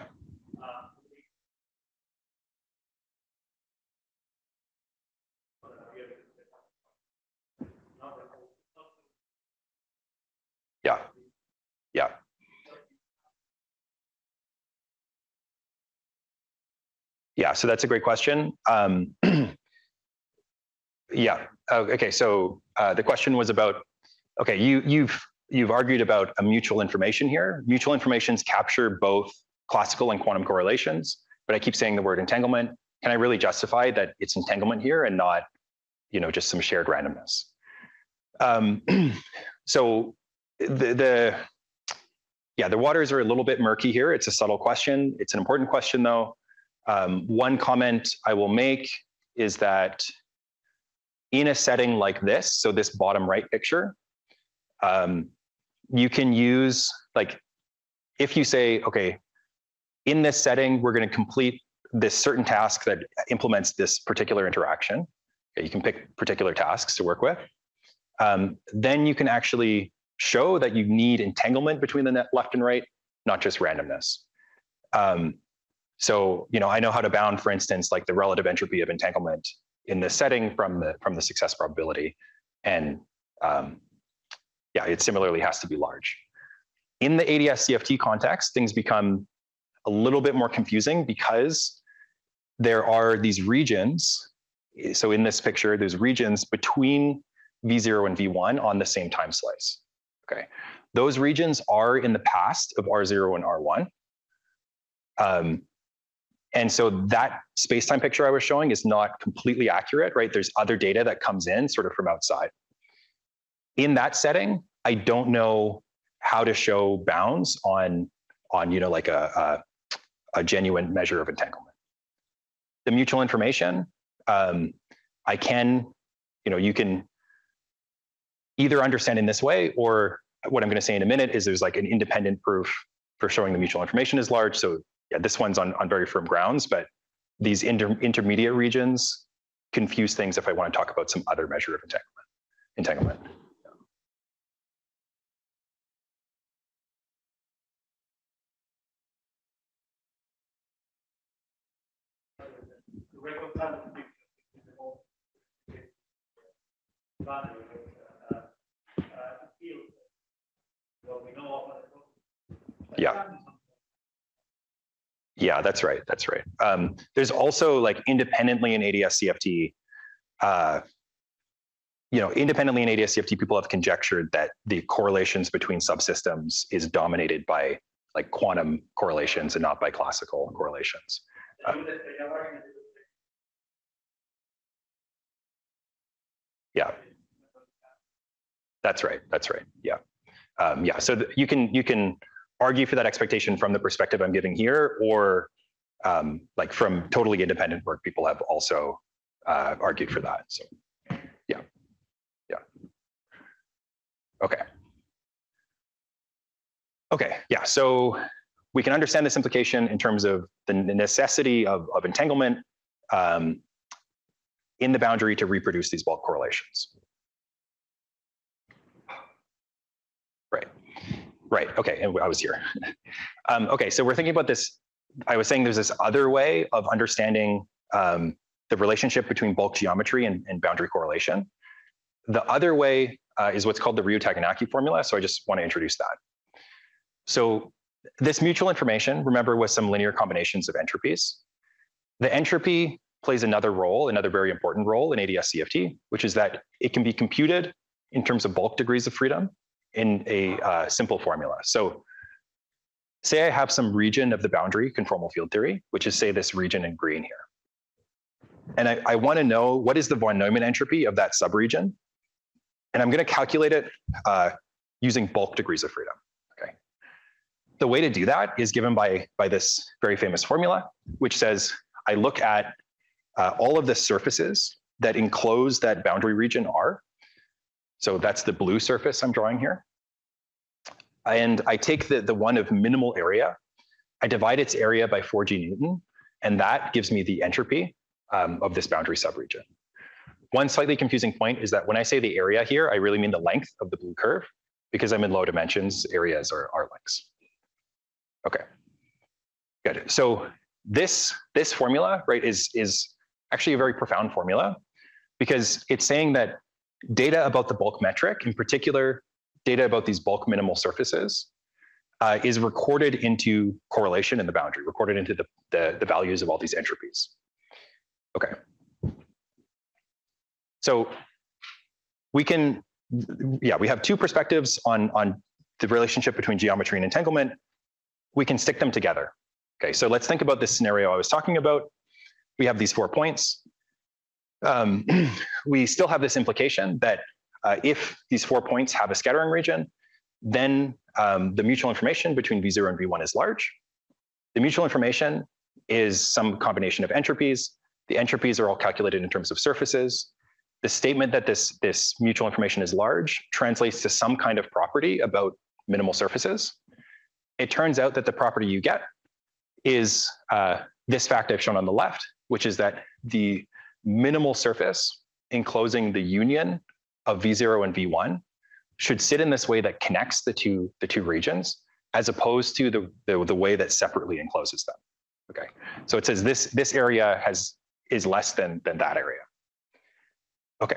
Yeah. Yeah. Yeah, so that's a great question. Um, yeah, uh, okay, so uh, the question was about, okay, you, you've, you've argued about a mutual information here. Mutual informations capture both classical and quantum correlations, but I keep saying the word entanglement. Can I really justify that it's entanglement here and not, you know, just some shared randomness? Um, so the, the, yeah, the waters are a little bit murky here. It's a subtle question. It's an important question though. Um, one comment I will make is that in a setting like this, so this bottom right picture, um, you can use, like, if you say, okay, in this setting, we're going to complete this certain task that implements this particular interaction. Okay, you can pick particular tasks to work with. Um, then you can actually show that you need entanglement between the net left and right, not just randomness. Um, So, you know, I know how to bound, for instance, like the relative entropy of entanglement in this setting from the from the success probability. And um, yeah, it similarly has to be large. In the A D S C F T context, things become a little bit more confusing because there are these regions. So in this picture, there's regions between V zero and V one on the same time slice. Okay, those regions are in the past of R zero and R one. Um, And so that space-time picture I was showing is not completely accurate, right? There's other data that comes in sort of from outside. In that setting, I don't know how to show bounds on, on you know, like a, a, a genuine measure of entanglement. The mutual information, um, I can, you know, you can either understand in this way, or what I'm going to say in a minute is there's like an independent proof for showing the mutual information is large. So yeah, this one's on, on very firm grounds, but these inter intermediate regions confuse things if I want to talk about some other measure of entanglement. entanglement. Yeah. Yeah, that's right. That's right. Um, there's also like independently in A D S C F T, uh, you know, independently in A D S C F T, people have conjectured that the correlations between subsystems is dominated by like quantum correlations and not by classical correlations. Uh, yeah, that's right. That's right. Yeah, um, yeah. So you can you can. argue for that expectation from the perspective I'm giving here, or um, like from totally independent work, people have also uh, argued for that. So yeah, yeah. Okay. Okay, yeah, so we can understand this implication in terms of the necessity of, of entanglement um, in the boundary to reproduce these bulk correlations. Right. Right, okay, and I was here. um, okay, so we're thinking about this, I was saying there's this other way of understanding um, the relationship between bulk geometry and, and boundary correlation. The other way uh, is what's called the Ryu-Takanaki formula, so I just want to introduce that. So this mutual information, remember, was some linear combinations of entropies. The entropy plays another role, another very important role in A D S C F T, which is that it can be computed in terms of bulk degrees of freedom in a uh, simple formula. So say I have some region of the boundary conformal field theory, which is say this region in green here. And I, I want to know what is the von Neumann entropy of that subregion. And I'm going to calculate it uh, using bulk degrees of freedom. Okay. The way to do that is given by, by this very famous formula, which says I look at uh, all of the surfaces that enclose that boundary region R. So that's the blue surface I'm drawing here. And I take the, the one of minimal area, I divide its area by four G Newton, and that gives me the entropy um, of this boundary subregion. One slightly confusing point is that when I say the area here, I really mean the length of the blue curve, because I'm in low dimensions, areas are, are lengths. Okay, good. So this, this formula, right, is, is actually a very profound formula, because it's saying that data about the bulk metric, in particular, data about these bulk minimal surfaces, uh, is recorded into correlation in the boundary, recorded into the, the, the values of all these entropies. Okay. So we can, yeah, we have two perspectives on, on the relationship between geometry and entanglement. We can stick them together. Okay, so let's think about this scenario I was talking about. We have these four points. Um, we still have this implication that uh, if these four points have a scattering region, then um, the mutual information between V zero and V one is large. The mutual information is some combination of entropies. The entropies are all calculated in terms of surfaces. The statement that this, this mutual information is large translates to some kind of property about minimal surfaces. It turns out that the property you get is uh, this fact I've shown on the left, which is that the minimal surface enclosing the union of V zero and V one should sit in this way that connects the two, the two regions, as opposed to the, the, the way that separately encloses them. Okay, so it says this, this area has, is less than, than that area. Okay.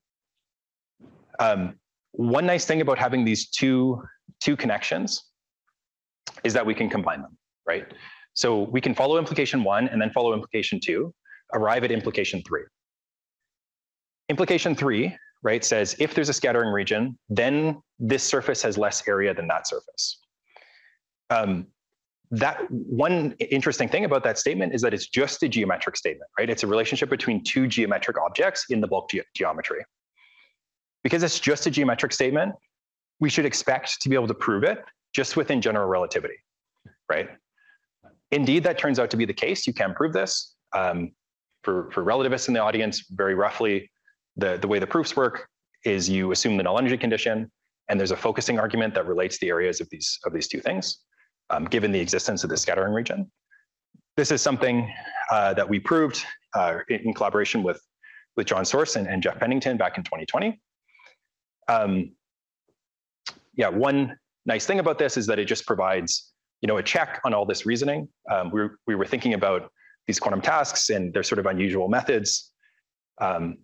Um, one nice thing about having these two, two connections is that we can combine them, right? So we can follow implication one and then follow implication two, arrive at implication three. Implication three, right, says if there's a scattering region, then this surface has less area than that surface. Um, that one interesting thing about that statement is that it's just a geometric statement, right? It's a relationship between two geometric objects in the bulk ge geometry. Because it's just a geometric statement, we should expect to be able to prove it just within general relativity, right? Indeed, that turns out to be the case. You can prove this. Um, for, for relativists in the audience, very roughly, the, the way the proofs work is you assume the null energy condition, and there's a focusing argument that relates the areas of these, of these two things, um, given the existence of the scattering region. This is something uh, that we proved uh, in, in collaboration with, with John Source and, and Jeff Pennington back in twenty twenty. Um, yeah, one nice thing about this is that it just provides, you know, a check on all this reasoning. Um, we, were, we were thinking about these quantum tasks and their sort of unusual methods. Um,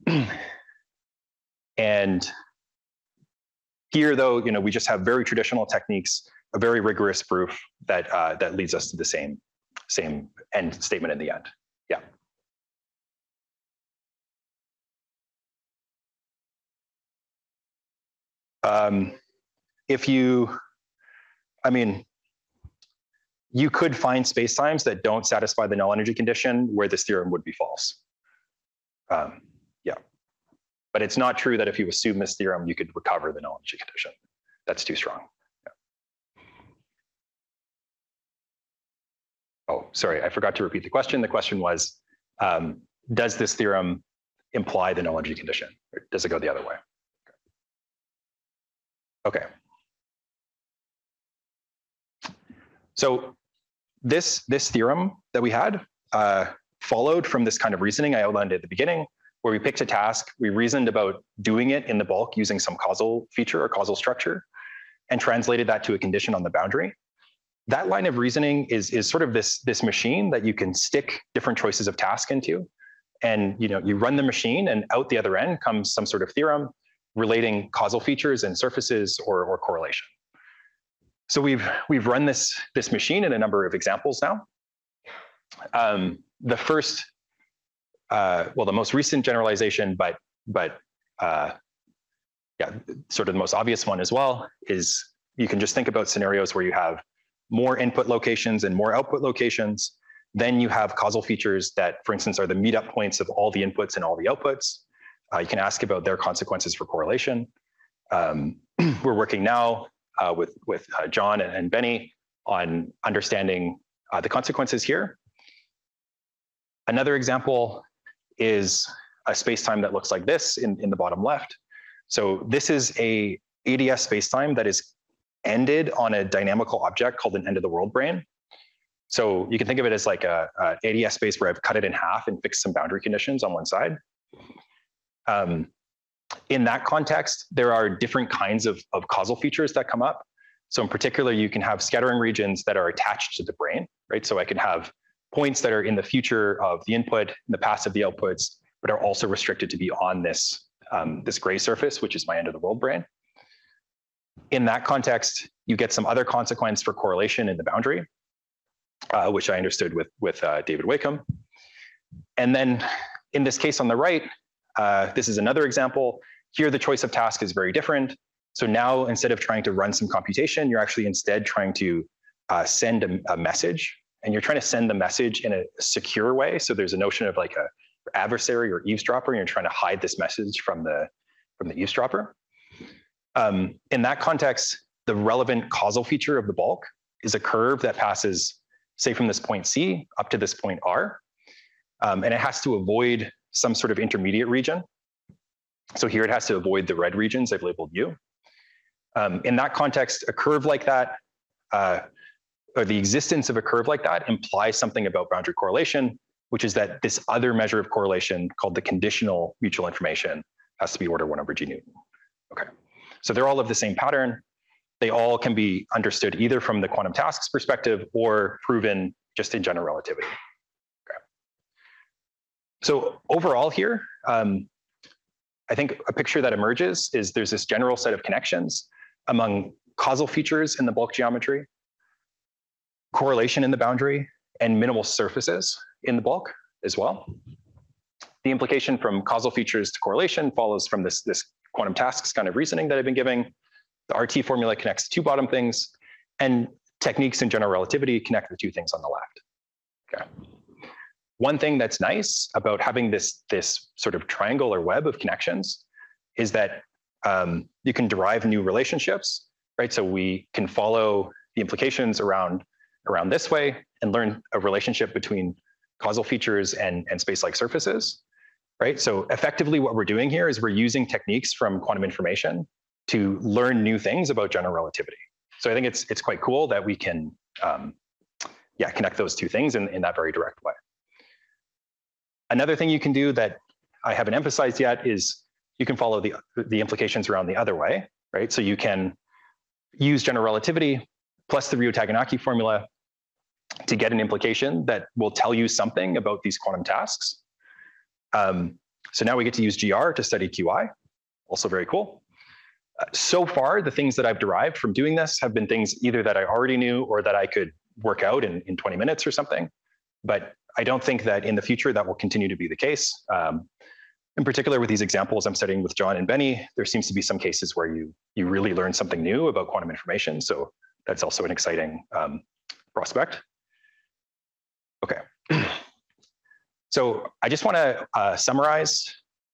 and here, though, you know, we just have very traditional techniques, a very rigorous proof that uh, that leads us to the same same end statement in the end. Yeah. Um, if you, I mean, you could find spacetimes that don't satisfy the null energy condition where this theorem would be false. Um, yeah, but it's not true that if you assume this theorem, you could recover the null energy condition. That's too strong. Yeah. Oh, sorry, I forgot to repeat the question. The question was, um, does this theorem imply the null energy condition, or does it go the other way? Okay. So this, this theorem that we had uh, followed from this kind of reasoning I outlined at the beginning, where we picked a task, we reasoned about doing it in the bulk using some causal feature or causal structure, and translated that to a condition on the boundary. That line of reasoning is, is sort of this, this machine that you can stick different choices of task into. And you know, you run the machine, and out the other end comes some sort of theorem relating causal features and surfaces or, or correlation. So we've, we've run this, this machine in a number of examples now. Um, the first, uh, well, the most recent generalization, but, but uh, yeah, sort of the most obvious one as well, is you can just think about scenarios where you have more input locations and more output locations. Then you have causal features that, for instance, are the meetup points of all the inputs and all the outputs. Uh, you can ask about their consequences for correlation. Um, we're working now uh, with, with uh, John and, and Benny on understanding uh, the consequences here. Another example is a spacetime that looks like this in, in the bottom left. So this is a A D S spacetime that is ended on a dynamical object called an end-of-the-world brane. So you can think of it as like a, a A D S space where I've cut it in half and fixed some boundary conditions on one side. Um, in that context, there are different kinds of, of causal features that come up. So in particular, you can have scattering regions that are attached to the brane, right? So I can have points that are in the future of the input, in the past of the outputs, but are also restricted to be on this, um, this gray surface, which is my end of the world brane. In that context, you get some other consequence for correlation in the boundary, uh, which I understood with, with uh, David Wakeham. And then in this case on the right, uh, this is another example. Here, the choice of task is very different. So now, instead of trying to run some computation, you're actually instead trying to uh, send a, a message, and you're trying to send the message in a secure way. So there's a notion of like a adversary or eavesdropper, and you're trying to hide this message from the, from the eavesdropper. Um, in that context, the relevant causal feature of the bulk is a curve that passes, say, from this point C up to this point R. Um, and it has to avoid some sort of intermediate region. So here it has to avoid the red regions I've labeled U. Um, in that context, a curve like that, uh, or the existence of a curve like that, implies something about boundary correlation, which is that this other measure of correlation called the conditional mutual information has to be order one over G Newton. Okay, so they're all of the same pattern. They all can be understood either from the quantum tasks perspective or proven just in general relativity. Okay. So overall here, um, I think a picture that emerges is there's this general set of connections among causal features in the bulk geometry, correlation in the boundary, and minimal surfaces in the bulk as well. The implication from causal features to correlation follows from this, this quantum tasks kind of reasoning that I've been giving. The R T formula connects two bottom things, and techniques in general relativity connect the two things on the left. Okay. One thing that's nice about having this, this sort of triangle or web of connections is that um, you can derive new relationships, right? So we can follow the implications around, around this way and learn a relationship between causal features and, and space-like surfaces, right? So effectively what we're doing here is we're using techniques from quantum information to learn new things about general relativity. So I think it's, it's quite cool that we can um, yeah, connect those two things in, in that very direct way. Another thing you can do that I haven't emphasized yet is you can follow the, the implications around the other way, right? So you can use general relativity plus the Ryuta-Ganaki formula to get an implication that will tell you something about these quantum tasks. Um, so now we get to use G R to study Q I, also very cool. Uh, so far, the things that I've derived from doing this have been things either that I already knew or that I could work out in, in twenty minutes or something. But I don't think that in the future that will continue to be the case. Um, in particular, with these examples I'm studying with John and Benny, there seems to be some cases where you, you really learn something new about quantum information. So that's also an exciting um, prospect. Okay. So I just want to uh, summarize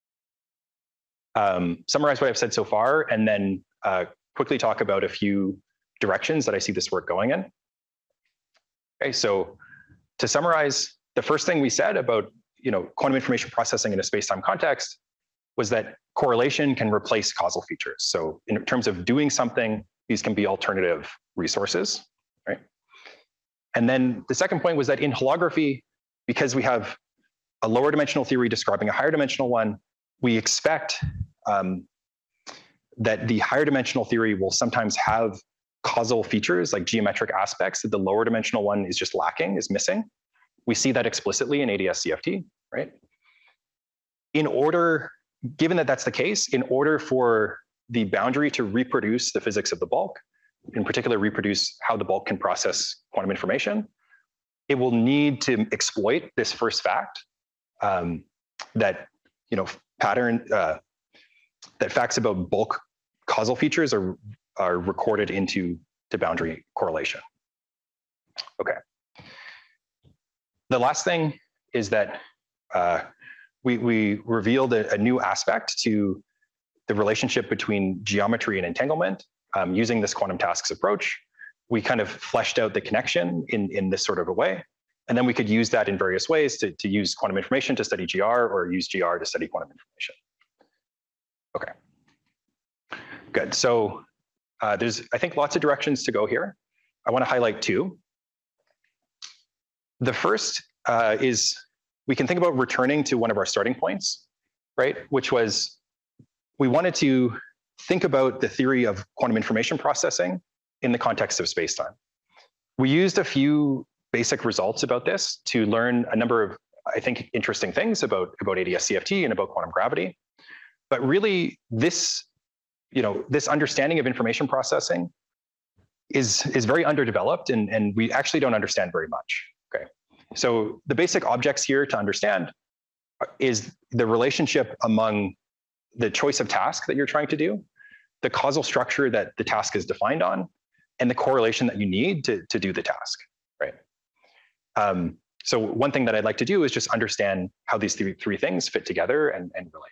um, summarize what I've said so far, and then uh, quickly talk about a few directions that I see this work going in. Okay, so to summarize, the first thing we said about you know quantum information processing in a space-time context was that correlation can replace causal features. So in terms of doing something, these can be alternative resources, right? And then the second point was that in holography, because we have a lower dimensional theory describing a higher dimensional one, we expect um, that the higher dimensional theory will sometimes have causal features like geometric aspects that the lower dimensional one is just lacking, is missing. We see that explicitly in A D S C F T, right? In order, given that that's the case, in order for the boundary to reproduce the physics of the bulk, in particular reproduce how the bulk can process quantum information, it will need to exploit this first fact um, that you know pattern uh, that facts about bulk causal features are are recorded into the boundary correlation. Okay. The last thing is that uh, we we revealed a, a new aspect to the relationship between geometry and entanglement um, using this quantum tasks approach. We kind of fleshed out the connection in, in this sort of a way. And then we could use that in various ways to, to use quantum information to study G R or use G R to study quantum information. Okay, good. So uh, there's, I think, lots of directions to go here. I want to highlight two. The first uh, is we can think about returning to one of our starting points, right? Which was we wanted to think about the theory of quantum information processing in the context of spacetime. We used a few basic results about this to learn a number of, I think, interesting things about, about A D S C F T and about quantum gravity. But really, this, you know, this understanding of information processing is, is very underdeveloped, and, and we actually don't understand very much. Okay, so the basic objects here to understand is the relationship among the choice of task that you're trying to do, the causal structure that the task is defined on, and the correlation that you need to, to do the task, right? Um, so one thing that I'd like to do is just understand how these three, three things fit together and, and relate.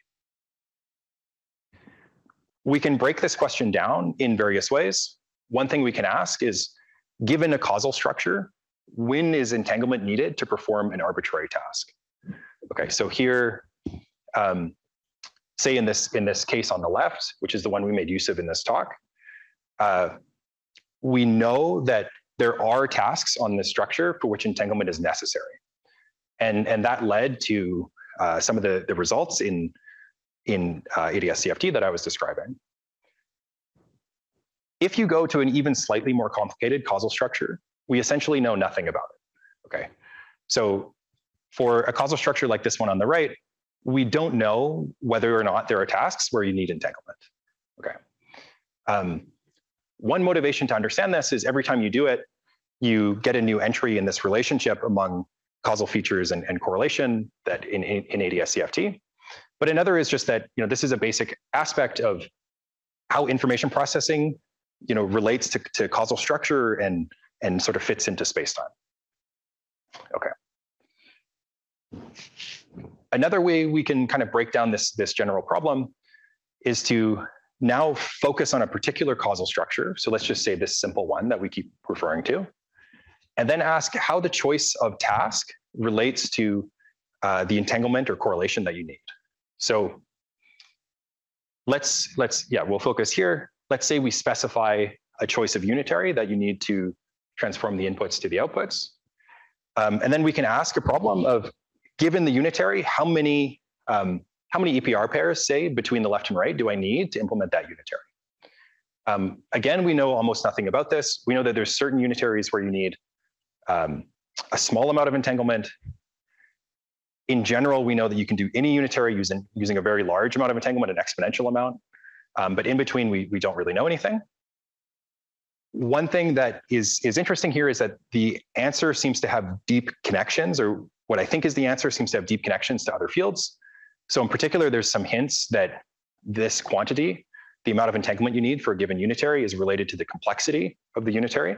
We can break this question down in various ways. One thing we can ask is, given a causal structure, when is entanglement needed to perform an arbitrary task? Okay, so here, um, say in this, in this case on the left, which is the one we made use of in this talk, uh, we know that there are tasks on this structure for which entanglement is necessary. And, and that led to uh, some of the, the results in, in uh, A D S C F T that I was describing. If you go to an even slightly more complicated causal structure, we essentially know nothing about it, okay? So for a causal structure like this one on the right, we don't know whether or not there are tasks where you need entanglement, okay? Um, one motivation to understand this is every time you do it, you get a new entry in this relationship among causal features and, and correlation that in, in, in A D S C F T. But another is just that, you know, this is a basic aspect of how information processing, you know, relates to, to causal structure and, and sort of fits into spacetime. Okay. Another way we can kind of break down this, this general problem is to now focus on a particular causal structure. So let's just say this simple one that we keep referring to, and then ask how the choice of task relates to uh, the entanglement or correlation that you need. So let's, let's, yeah, we'll focus here. Let's say we specify a choice of unitary that you need to transform the inputs to the outputs. Um, and then we can ask a problem of, given the unitary, how many, um, how many E P R pairs, say, between the left and right do I need to implement that unitary? Um, again, we know almost nothing about this. We know that there's certain unitaries where you need um, a small amount of entanglement. In general, we know that you can do any unitary using, using a very large amount of entanglement, an exponential amount. Um, but in between, we, we don't really know anything. One thing that is, is interesting here is that the answer seems to have deep connections, or what I think is the answer seems to have deep connections to other fields. So in particular, there's some hints that this quantity, the amount of entanglement you need for a given unitary, is related to the complexity of the unitary.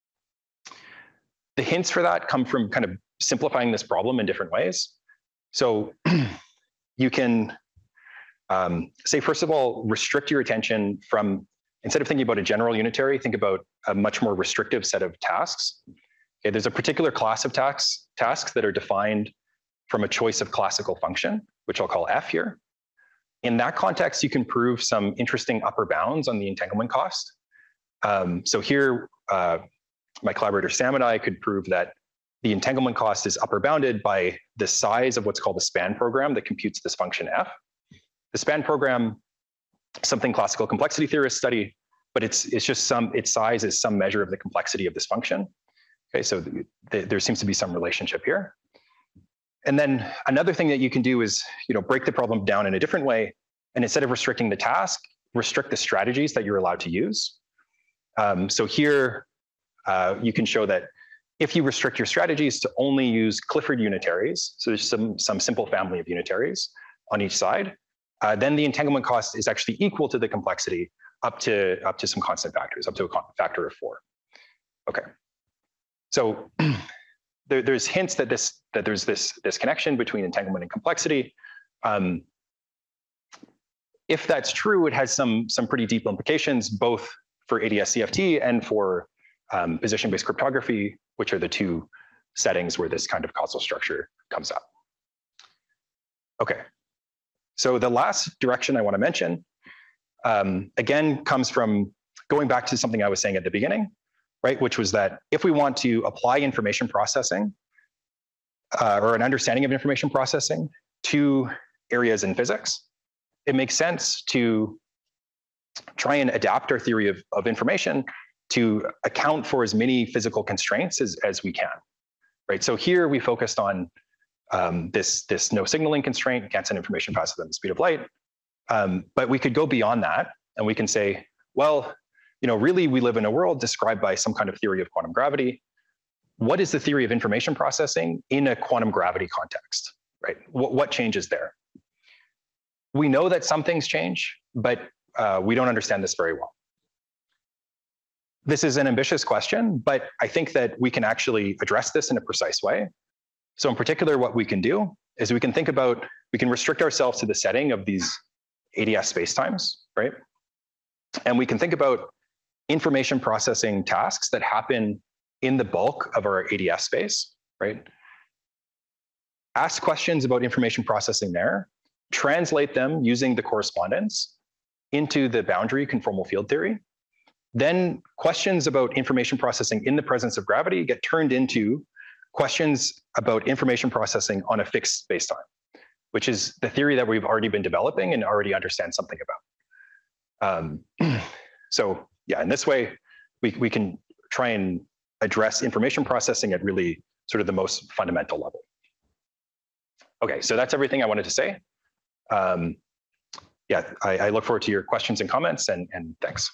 The hints for that come from kind of simplifying this problem in different ways. So you can um, say, first of all, restrict your attention from, instead of thinking about a general unitary, think about a much more restrictive set of tasks. Okay, there's a particular class of tasks, tasks that are defined from a choice of classical function, which I'll call F here. In that context, you can prove some interesting upper bounds on the entanglement cost. Um, so here, uh, my collaborator Sam and I could prove that the entanglement cost is upper bounded by the size of what's called a span program that computes this function F. The span program, something classical complexity theorists study, but it's, it's just some, its size is some measure of the complexity of this function. Okay, so the, the, there seems to be some relationship here. And then another thing that you can do is, you know, break the problem down in a different way. And instead of restricting the task, restrict the strategies that you're allowed to use. Um, so here, uh, you can show that if you restrict your strategies to only use Clifford unitaries, so there's some, some simple family of unitaries on each side, uh, then the entanglement cost is actually equal to the complexity up to, up to some constant factors, up to a factor of four. Okay. So there, there's hints that this that there's this this connection between entanglement and complexity. Um, if that's true, it has some some pretty deep implications, both for A D S C F T and for um, position-based cryptography, which are the two settings where this kind of causal structure comes up. Okay, so the last direction I want to mention, um, again, comes from going back to something I was saying at the beginning, right? Which was that if we want to apply information processing uh, or an understanding of information processing to areas in physics, it makes sense to try and adapt our theory of, of information to account for as many physical constraints as, as we can, right? So here we focused on um, this, this no signaling constraint, can't send information faster than the speed of light. Um, but we could go beyond that and we can say, well, you know, really we live in a world described by some kind of theory of quantum gravity. What is the theory of information processing in a quantum gravity context, right? What, what changes there? We know that some things change, but uh, we don't understand this very well. This is an ambitious question, but I think that we can actually address this in a precise way. So in particular, what we can do is we can think about, we can restrict ourselves to the setting of these A D S spacetimes, right? And we can think about information processing tasks that happen in the bulk of our A D S space, right? Ask questions about information processing there, translate them using the correspondence into the boundary conformal field theory. Then questions about information processing in the presence of gravity get turned into questions about information processing on a fixed spacetime, which is the theory that we've already been developing and already understand something about. Um, so yeah, in this way, we, we can try and address information processing at really sort of the most fundamental level. Okay, so that's everything I wanted to say. Um, yeah, I, I look forward to your questions and comments, and, and thanks.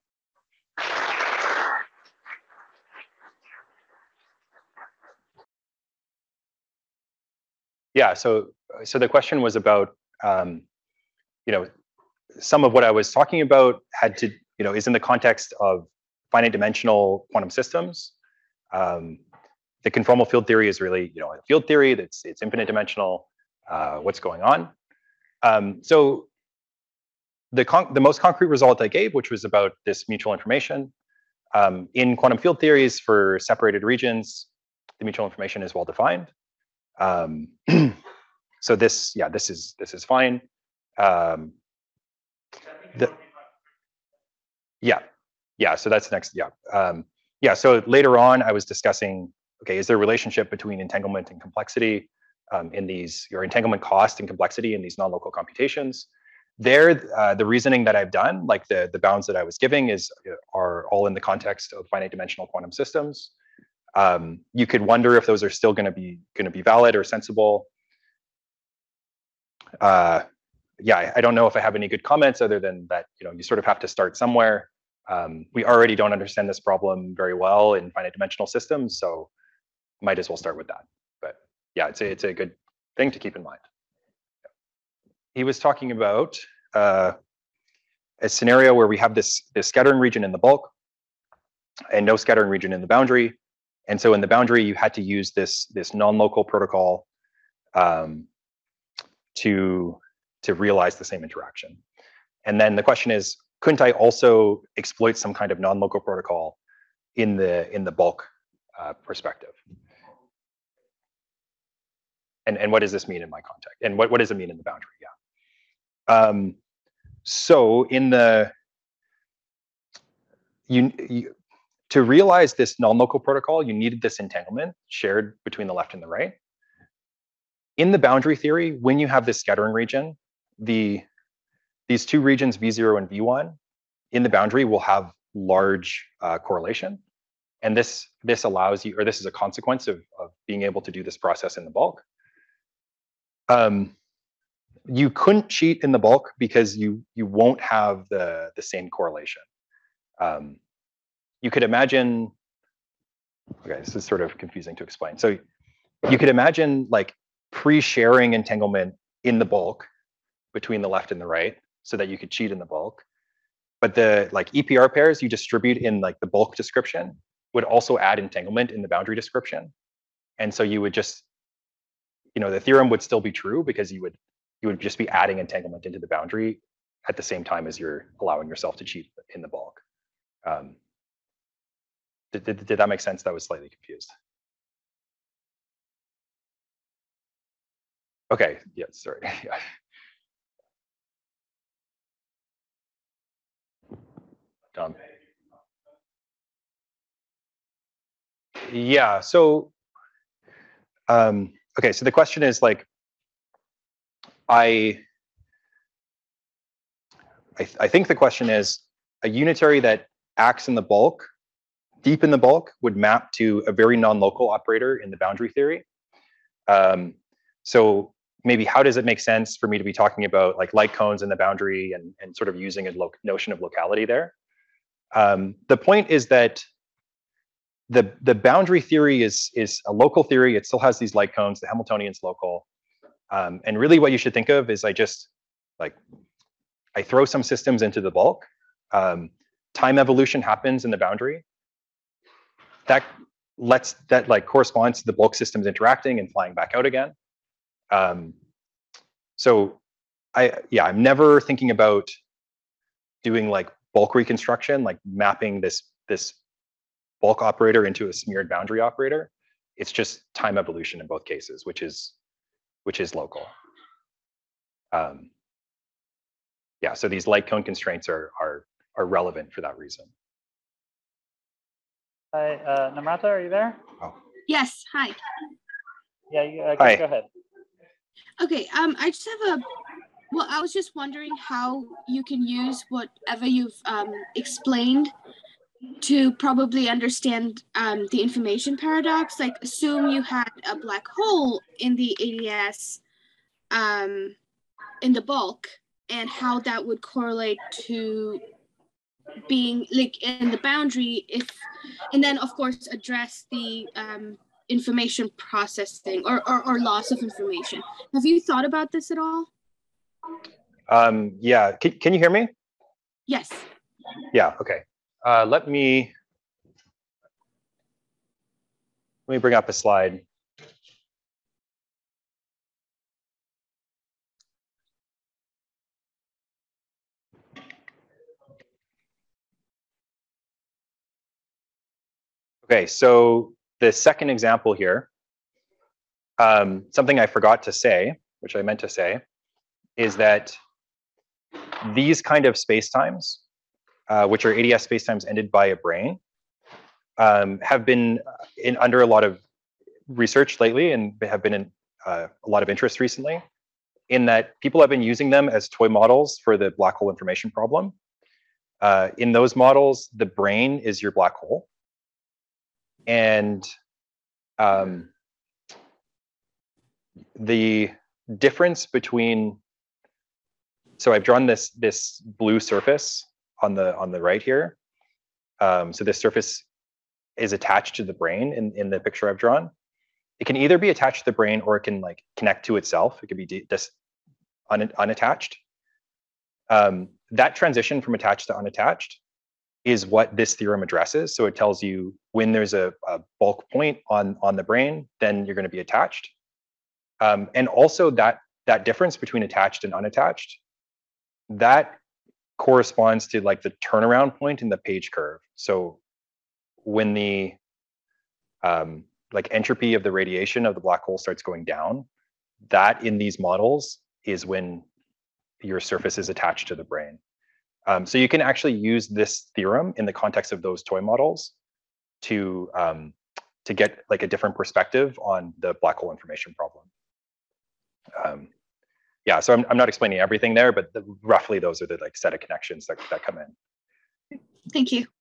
Yeah, so so the question was about, um, you know, some of what I was talking about had to, you know, is in the context of finite dimensional quantum systems. Um, the conformal field theory is really, you know, a field theory that's it's infinite dimensional. Uh, what's going on? Um, so the con the most concrete result I gave, which was about this mutual information, um, in quantum field theories for separated regions, the mutual information is well defined. Um, so this, yeah, this is this is fine. Um, the, yeah, yeah. So that's next. Yeah, um, yeah. So later on, I was discussing, okay, is there a relationship between entanglement and complexity um, in these, or entanglement cost and complexity in these non-local computations? There, uh, the reasoning that I've done, like the the bounds that I was giving, is are all in the context of finite dimensional quantum systems. Um, you could wonder if those are still going to be going to be valid or sensible. Uh, yeah, I, I don't know if I have any good comments other than that. You know, you sort of have to start somewhere. Um, we already don't understand this problem very well in finite dimensional systems, so might as well start with that. But yeah, it's a, it's a good thing to keep in mind. He was talking about uh, a scenario where we have this, this scattering region in the bulk and no scattering region in the boundary. And so in the boundary, you had to use this, this non-local protocol um, to, to realize the same interaction. And then the question is, couldn't I also exploit some kind of non-local protocol in the, in the bulk uh, perspective? And, and what does this mean in my context? And what, what does it mean in the boundary? Yeah. Um, so in the, you, you to realize this non-local protocol, you needed this entanglement shared between the left and the right. In the boundary theory, when you have this scattering region, the these two regions, V zero and V one, in the boundary will have large uh, correlation. And this, this allows you, or this is a consequence of, of being able to do this process in the bulk. Um, you couldn't cheat in the bulk because you, you won't have the, the same correlation. Um, you could imagine, okay, this is sort of confusing to explain. So you could imagine like pre-sharing entanglement in the bulk between the left and the right so that you could cheat in the bulk. But the like E P R pairs you distribute in like the bulk description would also add entanglement in the boundary description. And so you would just, you know, the theorem would still be true because you would you would just be adding entanglement into the boundary at the same time as you're allowing yourself to cheat in the bulk. Um, did, did, did that make sense? That was slightly confused. Okay, yeah, sorry. Yeah. Um, yeah, so, um, okay, so the question is like, I, I, th I think the question is, a unitary that acts in the bulk, deep in the bulk, would map to a very non-local operator in the boundary theory. Um, so maybe how does it make sense for me to be talking about like light cones in the boundary and, and sort of using a notion of locality there? Um, the point is that the, the boundary theory is, is a local theory. It still has these light cones. The Hamiltonian's local. Um, and really what you should think of is I just like, I throw some systems into the bulk. Um, time evolution happens in the boundary. That lets, that like corresponds to the bulk systems interacting and flying back out again. Um, so I, yeah, I'm never thinking about doing like bulk reconstruction, like mapping this, this bulk operator into a smeared boundary operator. It's just time evolution in both cases, which is, which is local. Um, yeah, so these light cone constraints are, are, are relevant for that reason. Hi, uh, Namrata, are you there? Oh. Yes, hi. Yeah, you, uh, Hi. go ahead. Okay, um, I just have a, well, I was just wondering how you can use whatever you've um, explained to probably understand um, the information paradox. Like, assume you had a black hole in the A D S um, in the bulk, and how that would correlate to being like in the boundary, if, and then of course address the um, information processing or, or, or loss of information. Have you thought about this at all? Um, yeah, can, can you hear me? Yes. Yeah, okay. Uh, let me, let me bring up a slide. Okay, so the second example here um, something I forgot to say, which I meant to say, is that these kind of spacetimes, uh, which are A D S spacetimes ended by a brane, um, have been in under a lot of research lately and have been in uh, a lot of interest recently, in that people have been using them as toy models for the black hole information problem. Uh, in those models, the brane is your black hole. And um, the difference between, so I've drawn this this blue surface on the on the right here. Um, so this surface is attached to the brane in, in the picture I've drawn. It can either be attached to the brane or it can like connect to itself. It could be dis un unattached. Um, that transition from attached to unattached is what this theorem addresses. So it tells you when there's a, a bulk point on, on the brane, then you're going to be attached. Um, and also that, that difference between attached and unattached, that corresponds to like the turnaround point in the page curve. So when the um, like entropy of the radiation of the black hole starts going down, that in these models is when your surface is attached to the brane. Um, so you can actually use this theorem in the context of those toy models to um, to get like a different perspective on the black hole information problem. Um, yeah, so I'm I'm not explaining everything there, but the, roughly those are the like set of connections that that come in. Thank you.